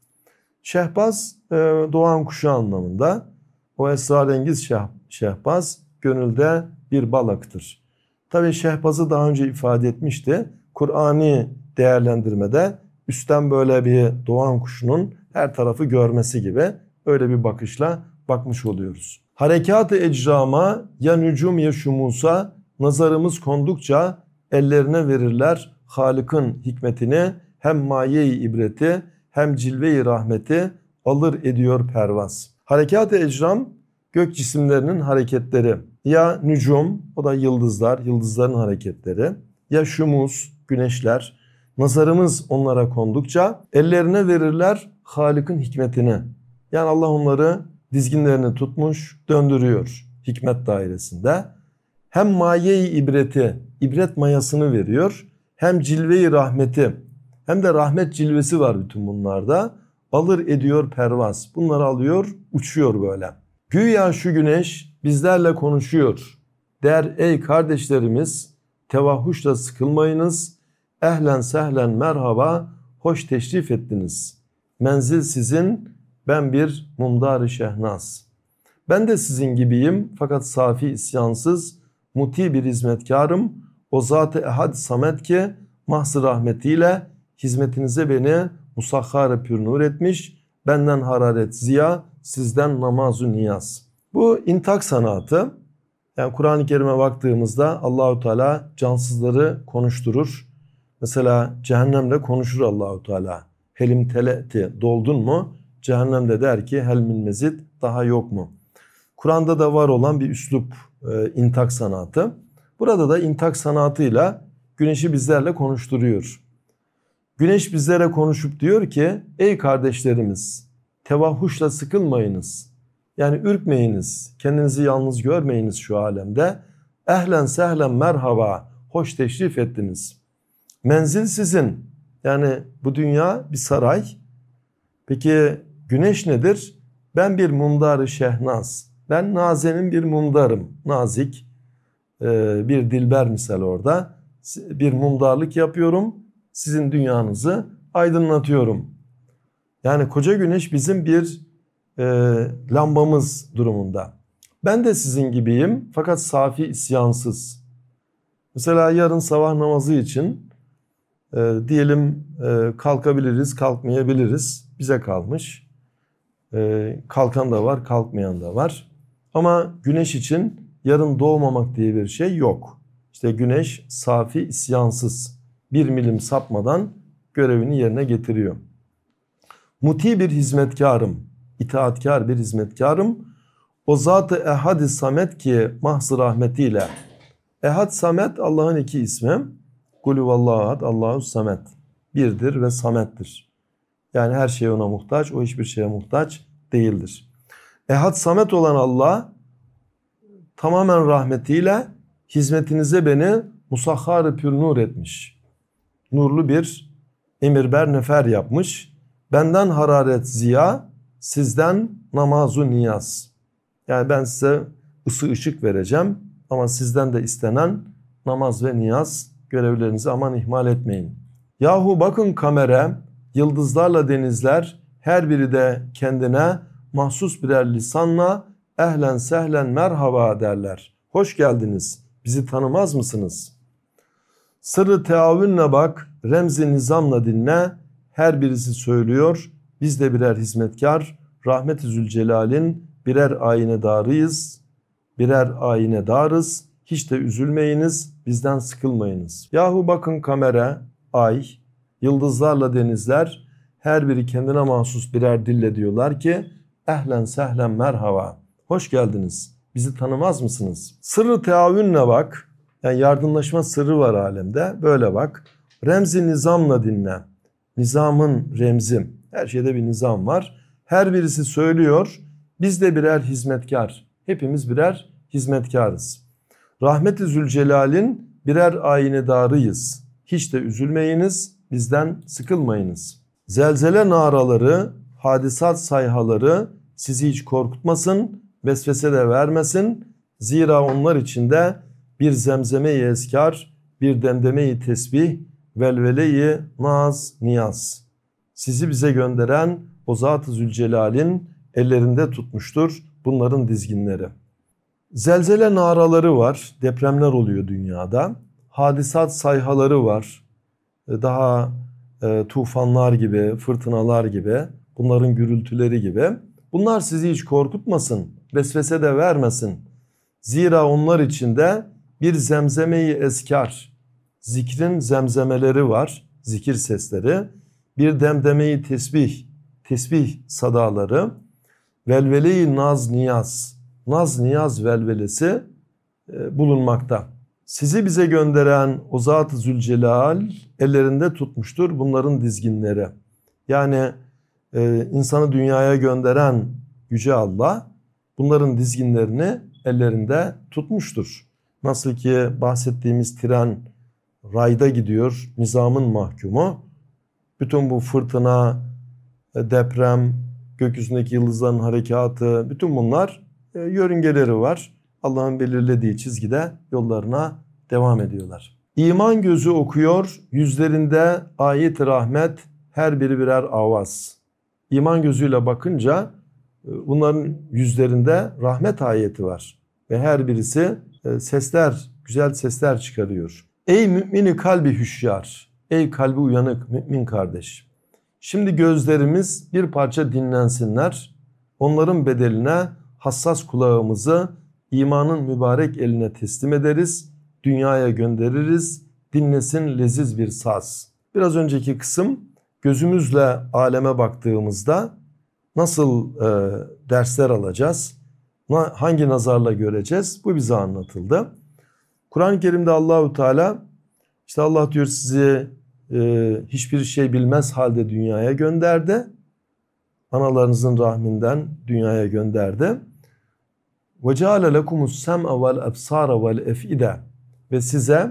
Şehbaz e, doğan kuşu anlamında. O esrarengiz şeh, şehbaz gönülde bir bal akıtır. Tabii şehbazı daha önce ifade etmişti. Kur'ani değerlendirmede üstten böyle bir doğan kuşunun her tarafı görmesi gibi öyle bir bakışla bakmış oluyoruz. Harekat-ı ecrama ya nücum ya şumusa nazarımız kondukça ellerine verirler Halık'ın hikmetini, hem maye-i ibreti hem cilve-i rahmeti alır ediyor pervaz. Harekat-ı ecram gök cisimlerinin hareketleri. Ya nücum, o da yıldızlar, yıldızların hareketleri. Ya şumus, güneşler. Nazarımız onlara kondukça ellerine verirler Halık'ın hikmetini. Yani Allah onları dizginlerini tutmuş, döndürüyor hikmet dairesinde. Hem maye-i ibreti, ibret mayasını veriyor. Hem cilve-i rahmeti, hem de rahmet cilvesi var bütün bunlarda. Alır ediyor pervaz. Bunları alıyor, uçuyor böyle. Güya şu güneş bizlerle konuşuyor. Der ey kardeşlerimiz, tevahhuşla sıkılmayınız. Ehlen sehlen merhaba, hoş teşrif ettiniz. Menzil sizin, ben bir mumdar-ı şehnaz. Ben de sizin gibiyim fakat safi isyansız, muti bir hizmetkarım. O zat-ı ehad samet ki mahz-ı rahmetiyle hizmetinize beni musahhar-ı pürnur etmiş. Benden hararet ziya, sizden namaz-ı niyaz. Bu intak sanatı. Yani Kur'an-ı Kerim'e baktığımızda Allahu Teala cansızları konuşturur. Mesela cehennemle konuşur Allahu Teala. Helim teleti, doldun mu? Cehennemde der ki hel min mezid, daha yok mu? Kur'an'da da var olan bir üslup, e, intak sanatı. Burada da intak sanatıyla güneşi bizlerle konuşturuyor. Güneş bizlere konuşup diyor ki ey kardeşlerimiz, tevahhuşla sıkılmayınız. Yani ürkmeyiniz, kendinizi yalnız görmeyiniz şu alemde. Ehlen sehlen merhaba, hoş teşrif ettiniz. Menzil sizin, yani bu dünya bir saray. Peki güneş nedir? Ben bir mumdar-ı şehnaz. Ben nazenin bir mumdarım, nazik bir dilber misal orada. Bir mumdarlık yapıyorum, sizin dünyanızı aydınlatıyorum. Yani koca güneş bizim bir e, lambamız durumunda. Ben de sizin gibiyim fakat safi isyansız. Mesela yarın sabah namazı için e, diyelim e, kalkabiliriz, kalkmayabiliriz. Bize kalmış. E, kalkan da var, kalkmayan da var. Ama güneş için yarın doğmamak diye bir şey yok. İşte güneş safi isyansız, bir milim sapmadan görevini yerine getiriyor. Muti bir hizmetkarım, itaatkar bir hizmetkarım. O zat-ı ehad-i samet ki mahz-ı rahmetiyle. Ehad samet Allah'ın iki ismi. Kulü vallahu ahad, Allahu samet. Birdir ve samettir. Yani her şey ona muhtaç, o hiçbir şeye muhtaç değildir. Ehad samet olan Allah tamamen rahmetiyle hizmetinize beni musahhar-ı pürnur etmiş. Nurlu bir emirber nefer yapmış. Benden hararet ziya, sizden namazu niyaz. Yani ben size ısı ışık vereceğim ama sizden de istenen namaz ve niyaz, görevlerinizi aman ihmal etmeyin. Yahu bakın kamera, yıldızlarla denizler, her biri de kendine mahsus birer lisanla ehlen sehlen merhaba derler. Hoş geldiniz, bizi tanımaz mısınız? Sırrı teavünle bak, remzi nizamla dinle, her birisi söylüyor. Biz de birer hizmetkar, Rahmet-i Zülcelal'in birer aynedarıyız, birer aynedarız. Hiç de üzülmeyiniz, bizden sıkılmayınız. Yahu bakın kamera, ay, yıldızlarla denizler, her biri kendine mahsus birer dille diyorlar ki ehlen sehlen merhaba, hoş geldiniz, bizi tanımaz mısınız? Sırrı teavünle bak, yani yardımlaşma sırrı var alemde, böyle bak. Remzi nizamla dinle, nizamın remzi, her şeyde bir nizam var. Her birisi söylüyor, biz de birer hizmetkar, hepimiz birer hizmetkarız. Rahmet-i Zülcelal'in birer aynedarıyız. Hiç de üzülmeyiniz, bizden sıkılmayınız. Zelzele naraları, hadisat sayhaları sizi hiç korkutmasın, vesvese de vermesin. Zira onlar içinde bir zemzeme-i eskar, bir demdeme-i tesbih, velvele-i naz, niyaz. Sizi bize gönderen o Zat-ı Zülcelal'in ellerinde tutmuştur bunların dizginleri. Zelzele naraları var, depremler oluyor dünyada. Hadisat sayhaları var, daha e, tufanlar gibi, fırtınalar gibi, bunların gürültüleri gibi. Bunlar sizi hiç korkutmasın, vesvese de vermesin. Zira onlar içinde bir zemzeme-i eskar, zikrin zemzemeleri var, zikir sesleri. Bir demdeme-i tesbih, tesbih sadaları, velvele-i naz niyaz, naz niyaz velvelesi e, bulunmakta. Sizi bize gönderen o Zat-ı Zülcelal ellerinde tutmuştur bunların dizginleri. Yani e, insanı dünyaya gönderen Yüce Allah bunların dizginlerini ellerinde tutmuştur. Nasıl ki bahsettiğimiz tren rayda gidiyor, nizamın mahkumu. Bütün bu fırtına, deprem, gökyüzündeki yıldızların harekatı, bütün bunlar e, yörüngeleri var. Allah'ın belirlediği çizgide yollarına devam ediyorlar. İman gözü okuyor, yüzlerinde ayet-i rahmet, her biri birer avaz. İman gözüyle bakınca bunların yüzlerinde rahmet ayeti var. Ve her birisi sesler, güzel sesler çıkarıyor. Ey mümini kalbi hüşyar, ey kalbi uyanık mümin kardeş. Şimdi gözlerimiz bir parça dinlensinler. Onların bedeline hassas kulağımızı imanın mübarek eline teslim ederiz. Dünyaya göndeririz. Dinlesin leziz bir saz. Biraz önceki kısım gözümüzle aleme baktığımızda nasıl e, dersler alacağız? Hangi nazarla göreceğiz? Bu bize anlatıldı. Kur'an-ı Kerim'de Allahu Teala işte Allah diyor sizi e, hiçbir şey bilmez halde dünyaya gönderdi. Analarınızın rahminden dünyaya gönderdi. وَجَعَلَ لَكُمُ السَّمْءَ وَالْأَبْصَارَ وَالْاَفْئِدَ ve size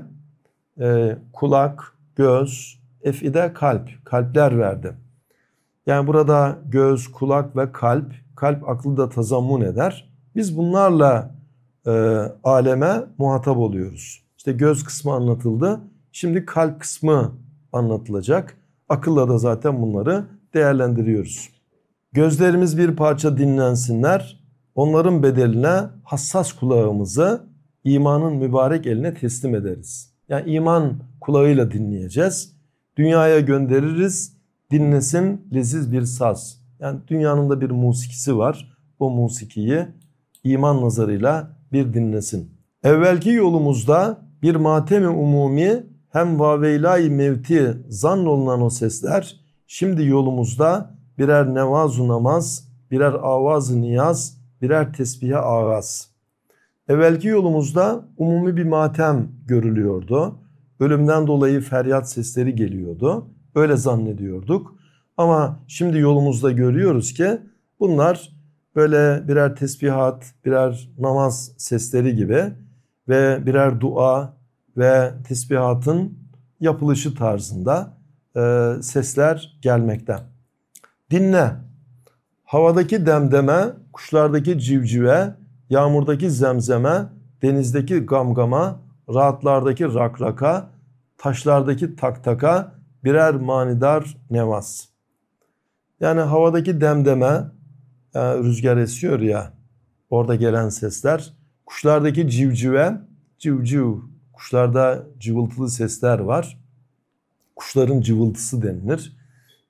e, kulak, göz, efide kalp, kalpler verdi. Yani burada göz, kulak ve kalp, kalp aklı da tazammun eder. Biz bunlarla e, aleme muhatap oluyoruz. İşte göz kısmı anlatıldı. Şimdi kalp kısmı anlatılacak. Akılla da zaten bunları değerlendiriyoruz. Gözlerimiz bir parça dinlensinler. Onların bedeline hassas kulağımızı imanın mübarek eline teslim ederiz. Yani iman kulağıyla dinleyeceğiz. Dünyaya göndeririz. Dinlesin leziz bir saz. Yani dünyanın da bir musikisi var. O musikiyi iman nazarıyla bir dinlesin. Evvelki yolumuzda bir matem-i umumi hem vaveylâ-i mevti zannolunan o sesler şimdi yolumuzda birer nevaz-u namaz, birer avaz-ı niyaz, birer tesbihe ağaz. Evvelki yolumuzda umumi bir matem görülüyordu. Ölümden dolayı feryat sesleri geliyordu. Öyle zannediyorduk. Ama şimdi yolumuzda görüyoruz ki bunlar böyle birer tesbihat, birer namaz sesleri gibi ve birer dua ve tesbihatın yapılışı tarzında e, sesler gelmekte. Dinle. Havadaki demdeme, kuşlardaki civcive, yağmurdaki zemzeme, denizdeki gamgama, rahatlardaki rakraka, taşlardaki taktaka birer manidar nevaz. Yani havadaki demdeme, yani rüzgar esiyor ya, orada gelen sesler. Kuşlardaki civcive, civciv, kuşlarda cıvıltılı sesler var. Kuşların cıvıltısı denilir.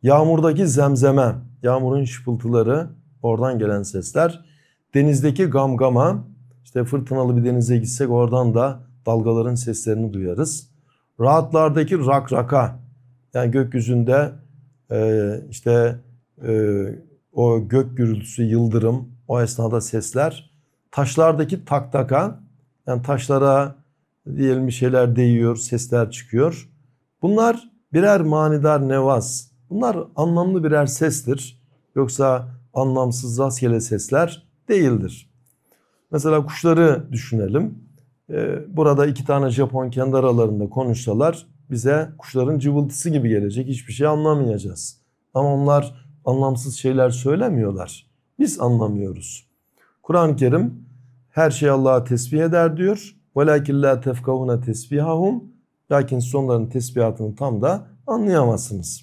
Yağmurdaki zemzeme, yağmurun şıpıltıları, oradan gelen sesler. Denizdeki gamgama, işte fırtınalı bir denize gitsek oradan da dalgaların seslerini duyarız. Rahatlardaki rak raka, yani gökyüzünde e, işte e, o gök gürültüsü, yıldırım, o esnada sesler. Taşlardaki tak taka, yani taşlara diyelim bir şeyler değiyor, sesler çıkıyor. Bunlar birer manidar nevaz. Bunlar anlamlı birer sestir. Yoksa anlamsız rastgele sesler değildir. Mesela kuşları düşünelim. Burada iki tane Japon kendi aralarında konuşsalar bize kuşların cıvıltısı gibi gelecek. Hiçbir şey anlamayacağız. Ama onlar anlamsız şeyler söylemiyorlar. Biz anlamıyoruz. Kur'an-ı Kerim her şey Allah'a tesbih eder diyor. وَلَكِنْ لَا تَفْقَهُونَ تَسْبِحَهُمْ Lakin sonların tesbihatını tam da anlayamazsınız.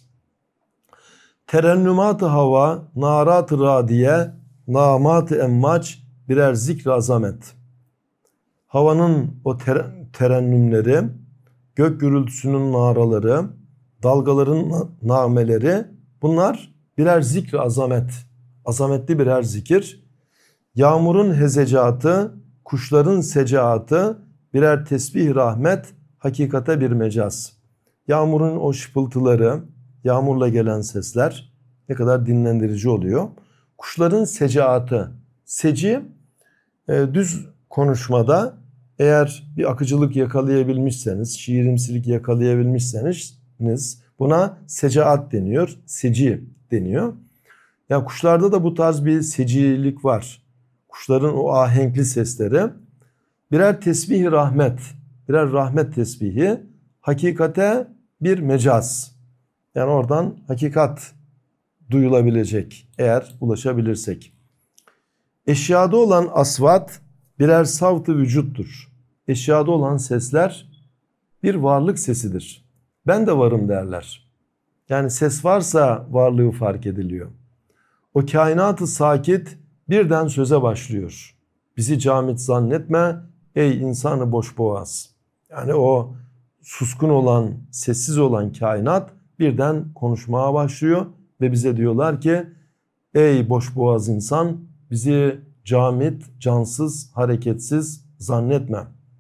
Terennümat-ı hava, narat-ı radiye, namat-ı emmaç birer zikr-i azamet. Havanın o ter terennümleri, gök gürültüsünün naraları, dalgaların nameleri, bunlar birer zikr-i azamet. Azametli birer zikir. Yağmurun hezecatı, kuşların secaatı birer tesbih rahmet, hakikate bir mecaz. Yağmurun o şıpıltıları, yağmurla gelen sesler ne kadar dinlendirici oluyor. Kuşların secaatı, seci e, düz konuşmada eğer bir akıcılık yakalayabilmişseniz, şiirimsilik yakalayabilmişseniz buna secaat deniyor, seci deniyor. Ya kuşlarda da bu tarz bir secilik var. Kuşların o ahenkli sesleri birer tesbih rahmet, birer rahmet tesbihi, hakikate bir mecaz. Yani oradan hakikat duyulabilecek eğer ulaşabilirsek. Eşyada olan asvat birer savt-ı vücuttur. Eşyada olan sesler bir varlık sesidir. Ben de varım derler. Yani ses varsa varlığı fark ediliyor. O kainatı sakit birden söze başlıyor. Bizi camit zannetme ey insanı boş boğaz. Yani o suskun olan, sessiz olan kainat birden konuşmaya başlıyor ve bize diyorlar ki ey boş boğaz insan bizi camit, cansız, hareketsiz zannetme.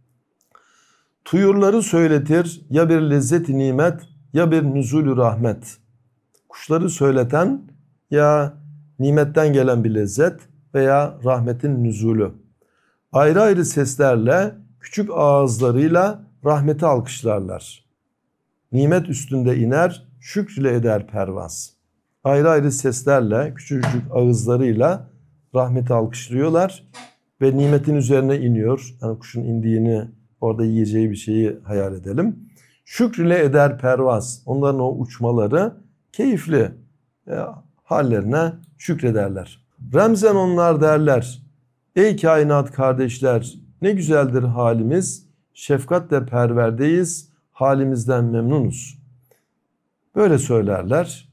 Tuyurları söyletir ya bir lezzet-i nimet ya bir nüzul-ü rahmet. Kuşları söyleten ya nimetten gelen bir lezzet veya rahmetin nüzulü. Ayrı ayrı seslerle, küçük ağızlarıyla rahmeti alkışlarlar. Nimet üstünde iner, şükürle eder pervaz. Ayrı ayrı seslerle, küçücük ağızlarıyla rahmeti alkışlıyorlar ve nimetin üzerine iniyor. Yani kuşun indiğini, orada yiyeceği bir şeyi hayal edelim. Şükürle eder pervaz. Onların o uçmaları keyifli e, hallerine şükrederler. Remzen onlar derler. Ey kainat kardeşler, ne güzeldir halimiz. Şefkatle perverdeyiz, halimizden memnunuz. Böyle söylerler.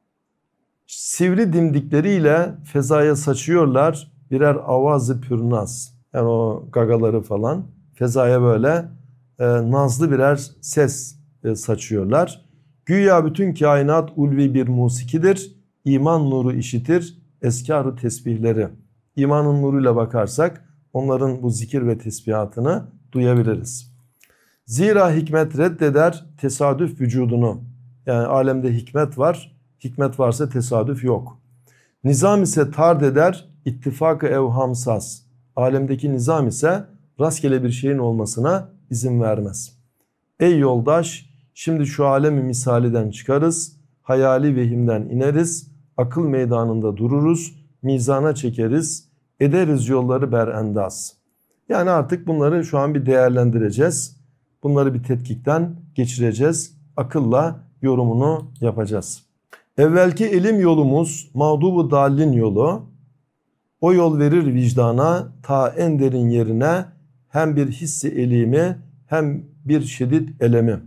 Sivri dimdikleriyle fezaya saçıyorlar birer avaz-ı pürnaz. Yani o gagaları falan fezaya böyle e, nazlı birer ses e, saçıyorlar. Güya bütün kainat ulvi bir musikidir. İman nuru işitir, eskâr-ı tesbihleri. İmanın nuruyla bakarsak onların bu zikir ve tesbihatını duyabiliriz. Zira hikmet reddeder tesadüf vücudunu. Yani alemde hikmet var, hikmet varsa tesadüf yok. Nizam ise tard eder ittifak-ı evhamsaz. Alemdeki nizam ise rastgele bir şeyin olmasına izin vermez. Ey yoldaş, şimdi şu alemi misaliden çıkarız, hayali vehimden ineriz, akıl meydanında dururuz, mizana çekeriz, ederiz yolları berendaz. Yani artık bunları şu an bir değerlendireceğiz. Bunları bir tetkikten geçireceğiz. Akılla yorumunu yapacağız. Evvelki ilim yolumuz mağdubu dallin yolu. O yol verir vicdana ta en derin yerine hem bir hissi elimi hem bir şiddet elemi.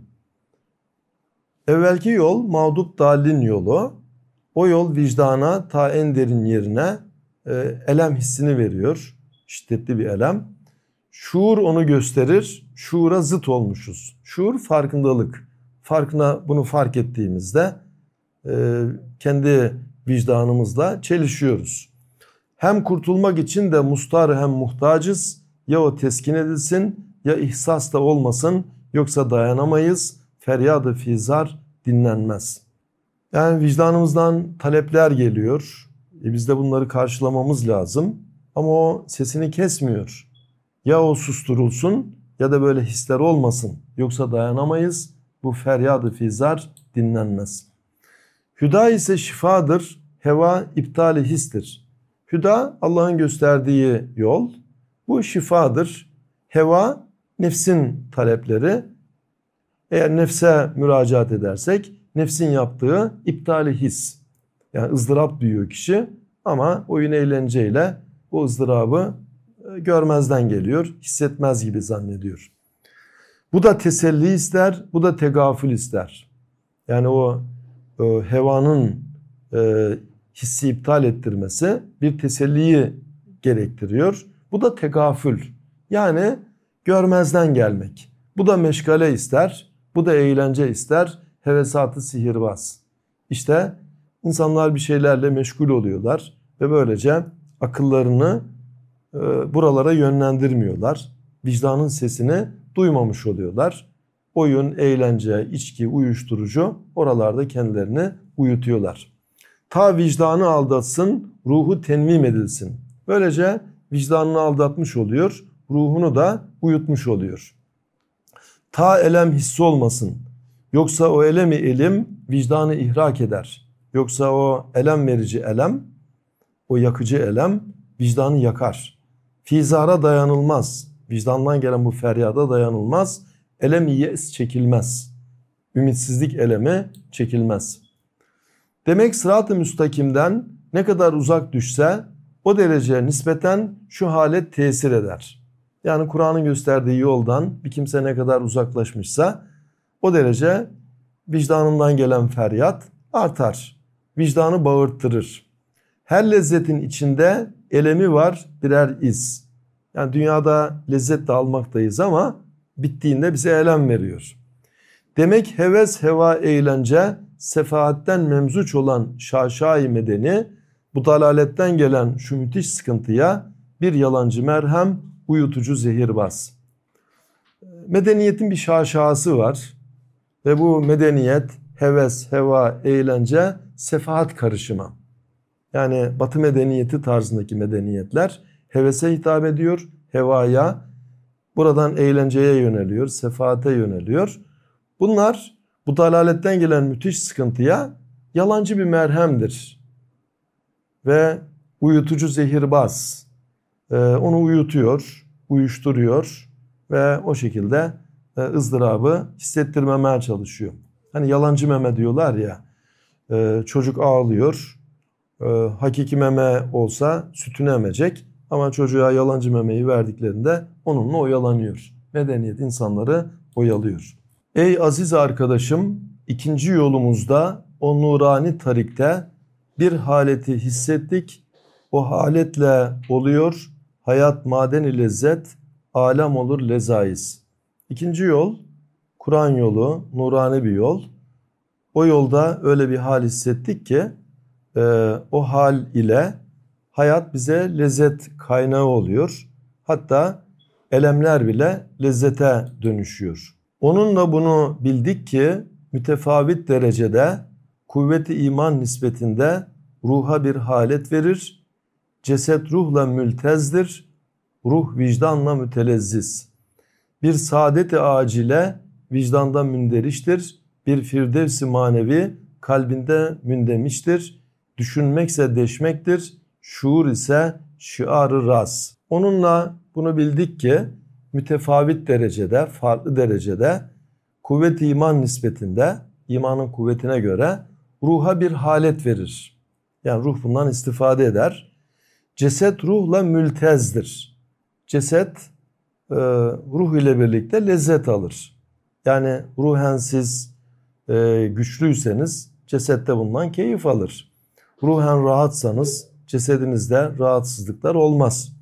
Evvelki yol mağdub dallin yolu. O yol vicdana ta en derin yerine e, elem hissini veriyor. Şiddetli bir elem. Şuur onu gösterir. Şuura zıt olmuşuz. Şuur farkındalık. Farkına bunu fark ettiğimizde e, kendi vicdanımızla çelişiyoruz. Hem kurtulmak için de mustar hem muhtacız. Ya o teskin edilsin ya ihsas da olmasın. Yoksa dayanamayız. Feryadı fizar dinlenmez. Yani vicdanımızdan talepler geliyor. E biz de bunları karşılamamız lazım. Ama o sesini kesmiyor. Ya o susturulsun ya da böyle hisler olmasın. Yoksa dayanamayız. Bu feryadı fizar dinlenmez. Hüda ise şifadır. Heva iptali histir. Hüda Allah'ın gösterdiği yol. Bu şifadır. Heva nefsin talepleri. Eğer nefse müracaat edersek nefsin yaptığı iptali his. Yani ızdırap duyuyor kişi ama oyun eğlenceyle o ızdırabı görmezden geliyor. Hissetmez gibi zannediyor. Bu da teselli ister, bu da tegafül ister. Yani o e, hevanın e, hissi iptal ettirmesi bir teselliyi gerektiriyor. Bu da tegafül. Yani görmezden gelmek. Bu da meşgale ister, bu da eğlence ister. Hevesatı sihirbaz. İşte insanlar bir şeylerle meşgul oluyorlar ve böylece akıllarını e, buralara yönlendirmiyorlar. Vicdanın sesini duymamış oluyorlar. Oyun, eğlence, içki, uyuşturucu oralarda kendilerini uyutuyorlar. Ta vicdanı aldatsın, ruhu tenvim edilsin. Böylece vicdanını aldatmış oluyor, ruhunu da uyutmuş oluyor. Ta elem hissi olmasın. Yoksa o elemi elim vicdanı ihrak eder. Yoksa o elem verici elem, o yakıcı elem vicdanı yakar. Fizara dayanılmaz. Vicdandan gelen bu feryada dayanılmaz. Elem-i yes çekilmez. Ümitsizlik elemi çekilmez. Demek sırat-ı müstakimden ne kadar uzak düşse o derece nispeten şu halet tesir eder. Yani Kur'an'ın gösterdiği yoldan bir kimse ne kadar uzaklaşmışsa o derece vicdanından gelen feryat artar. Vicdanı bağırttırır. Her lezzetin içinde elemi var birer iz. Yani dünyada lezzet de almaktayız ama bittiğinde bize elem veriyor. Demek heves, heva, eğlence, sefaatten memzuç olan şaşai medeni bu dalaletten gelen şu müthiş sıkıntıya bir yalancı merhem, uyutucu zehirbaz. Medeniyetin bir şaşası var ve bu medeniyet, heves, heva, eğlence, sefahat karışımı. Yani Batı medeniyeti tarzındaki medeniyetler hevese hitap ediyor, hevaya, buradan eğlenceye yöneliyor, sefaate yöneliyor. Bunlar bu dalaletten gelen müthiş sıkıntıya yalancı bir merhemdir. Ve uyutucu zehirbaz. Ee, onu uyutuyor, uyuşturuyor ve o şekilde e, ızdırabı hissettirmemeye çalışıyor. Hani yalancı meme diyorlar ya, e, çocuk ağlıyor, e, hakiki meme olsa sütünü emecek ama çocuğa yalancı memeyi verdiklerinde onunla oyalanıyor. Medeniyet insanları oyalıyor. Ey aziz arkadaşım, ikinci yolumuzda o nurani tarikte bir haleti hissettik. O haletle oluyor hayat madeni lezzet, alem olur lezaiz. İkinci yol Kur'an yolu, nurani bir yol. O yolda öyle bir hal hissettik ki e, o hal ile hayat bize lezzet kaynağı oluyor. Hatta elemler bile lezzete dönüşüyor. Onunla bunu bildik ki mütefavit derecede kuvveti iman nispetinde ruha bir halet verir. Ceset ruhla mültezdir. Ruh vicdanla mütelezziz. Bir saadet-i acile vicdanda münderiştir. Bir firdevs-i manevi kalbinde mündemiştir. Düşünmekse deşmektir. Şuur ise şiar-ı ras. Onunla bunu bildik ki mütefavit derecede, farklı derecede kuvvet-i iman nispetinde, imanın kuvvetine göre ruha bir halet verir. Yani ruh bundan istifade eder. Ceset ruhla mültezdir. Ceset e, ruh ile birlikte lezzet alır. Yani ruhen siz e, güçlüyseniz ceset de bundan keyif alır. Ruhen rahatsanız cesedinizde rahatsızlıklar olmaz.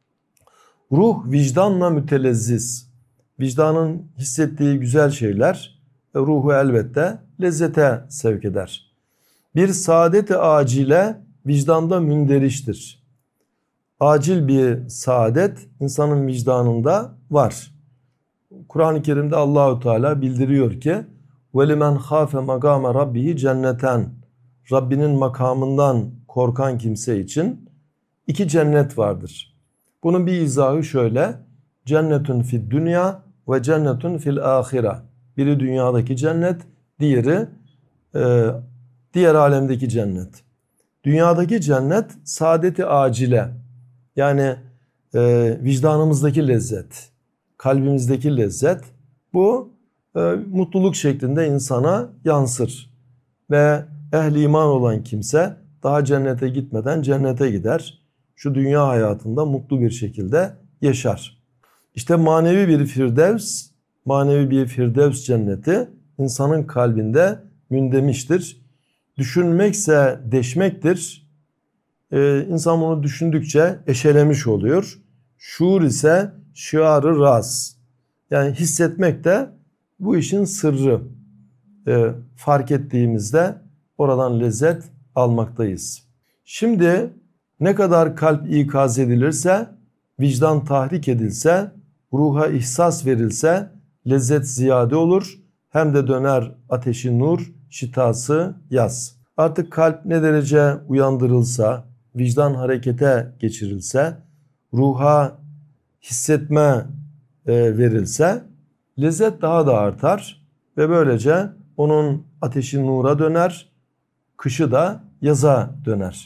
Ruh vicdanla mütelezziz. Vicdanın hissettiği güzel şeyler ruhu elbette lezzete sevk eder. Bir saadet-i acile vicdanda münderiştir. Acil bir saadet insanın vicdanında var. Kur'an-ı Kerim'de Allahu Teala bildiriyor ki وَلِمَنْ خَافَ مَقَامَ رَبِّهِ cenneten. Rabbinin makamından korkan kimse için iki cennet vardır. Bunun bir izahı şöyle. Cennetun fid dünya ve cennetun fil ahire. Biri dünyadaki cennet, diğeri e, diğer alemdeki cennet. Dünyadaki cennet saadeti acile. Yani e, vicdanımızdaki lezzet, kalbimizdeki lezzet. Bu e, mutluluk şeklinde insana yansır. Ve ehli iman olan kimse daha cennete gitmeden cennete gider. Şu dünya hayatında mutlu bir şekilde yaşar. İşte manevi bir firdevs, manevi bir firdevs cenneti insanın kalbinde mündemiştir. Düşünmekse deşmektir. Ee, insan bunu düşündükçe eşelemiş oluyor. Şuur ise şiarı ras. Yani hissetmek de bu işin sırrı. Ee, fark ettiğimizde oradan lezzet almaktayız. Şimdi ne kadar kalp ikaz edilirse, vicdan tahrik edilse, ruha ihsas verilse lezzet ziyade olur. Hem de döner ateşi nur, şitası yaz. Artık kalp ne derece uyandırılsa, vicdan harekete geçirilse, ruha hissetme e, verilse lezzet daha da artar ve böylece onun ateşi nura döner, kışı da yaza döner.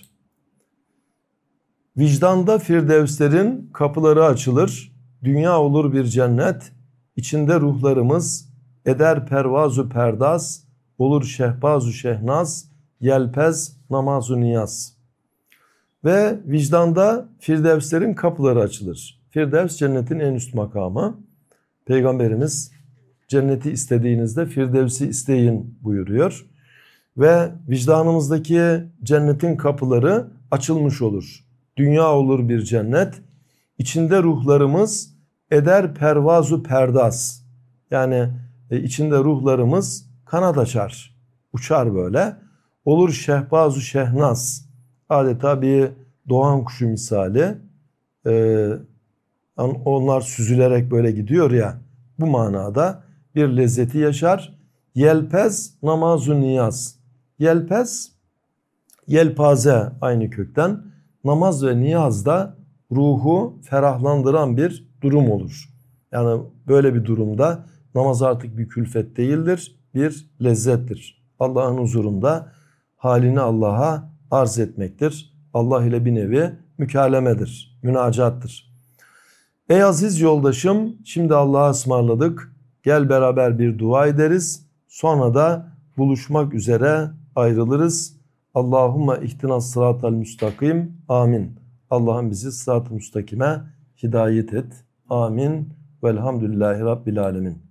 Vicdanda firdevslerin kapıları açılır, dünya olur bir cennet, içinde ruhlarımız eder pervazu perdaz, olur şehbazu şehnaz, yelpez namazu niyaz. Ve vicdanda firdevslerin kapıları açılır. Firdevs cennetin en üst makamı. Peygamberimiz cenneti istediğinizde firdevsi isteyin buyuruyor. Ve vicdanımızdaki cennetin kapıları açılmış olur. Dünya olur bir cennet. İçinde ruhlarımız eder pervazu perdaz. Yani içinde ruhlarımız kanat açar, uçar böyle. Olur şehbazu şehnaz. Adeta bir doğan kuşu misali. Ee, onlar süzülerek böyle gidiyor ya. Bu manada bir lezzeti yaşar. Yelpez namazu niyaz. Yelpez, yelpaze aynı kökten. Namaz ve niyaz da ruhu ferahlandıran bir durum olur. Yani böyle bir durumda namaz artık bir külfet değildir, bir lezzettir. Allah'ın huzurunda halini Allah'a arz etmektir. Allah ile bir nevi mükalemedir, münacattır. Ey aziz yoldaşım, şimdi Allah'a ısmarladık. Gel beraber bir dua ederiz. Sonra da buluşmak üzere ayrılırız. Allahümme ihtinas sıratal müstakim. Amin. Allah'ım bizi sırat-ı müstakime hidayet et. Amin. Velhamdülillahi Rabbil alemin.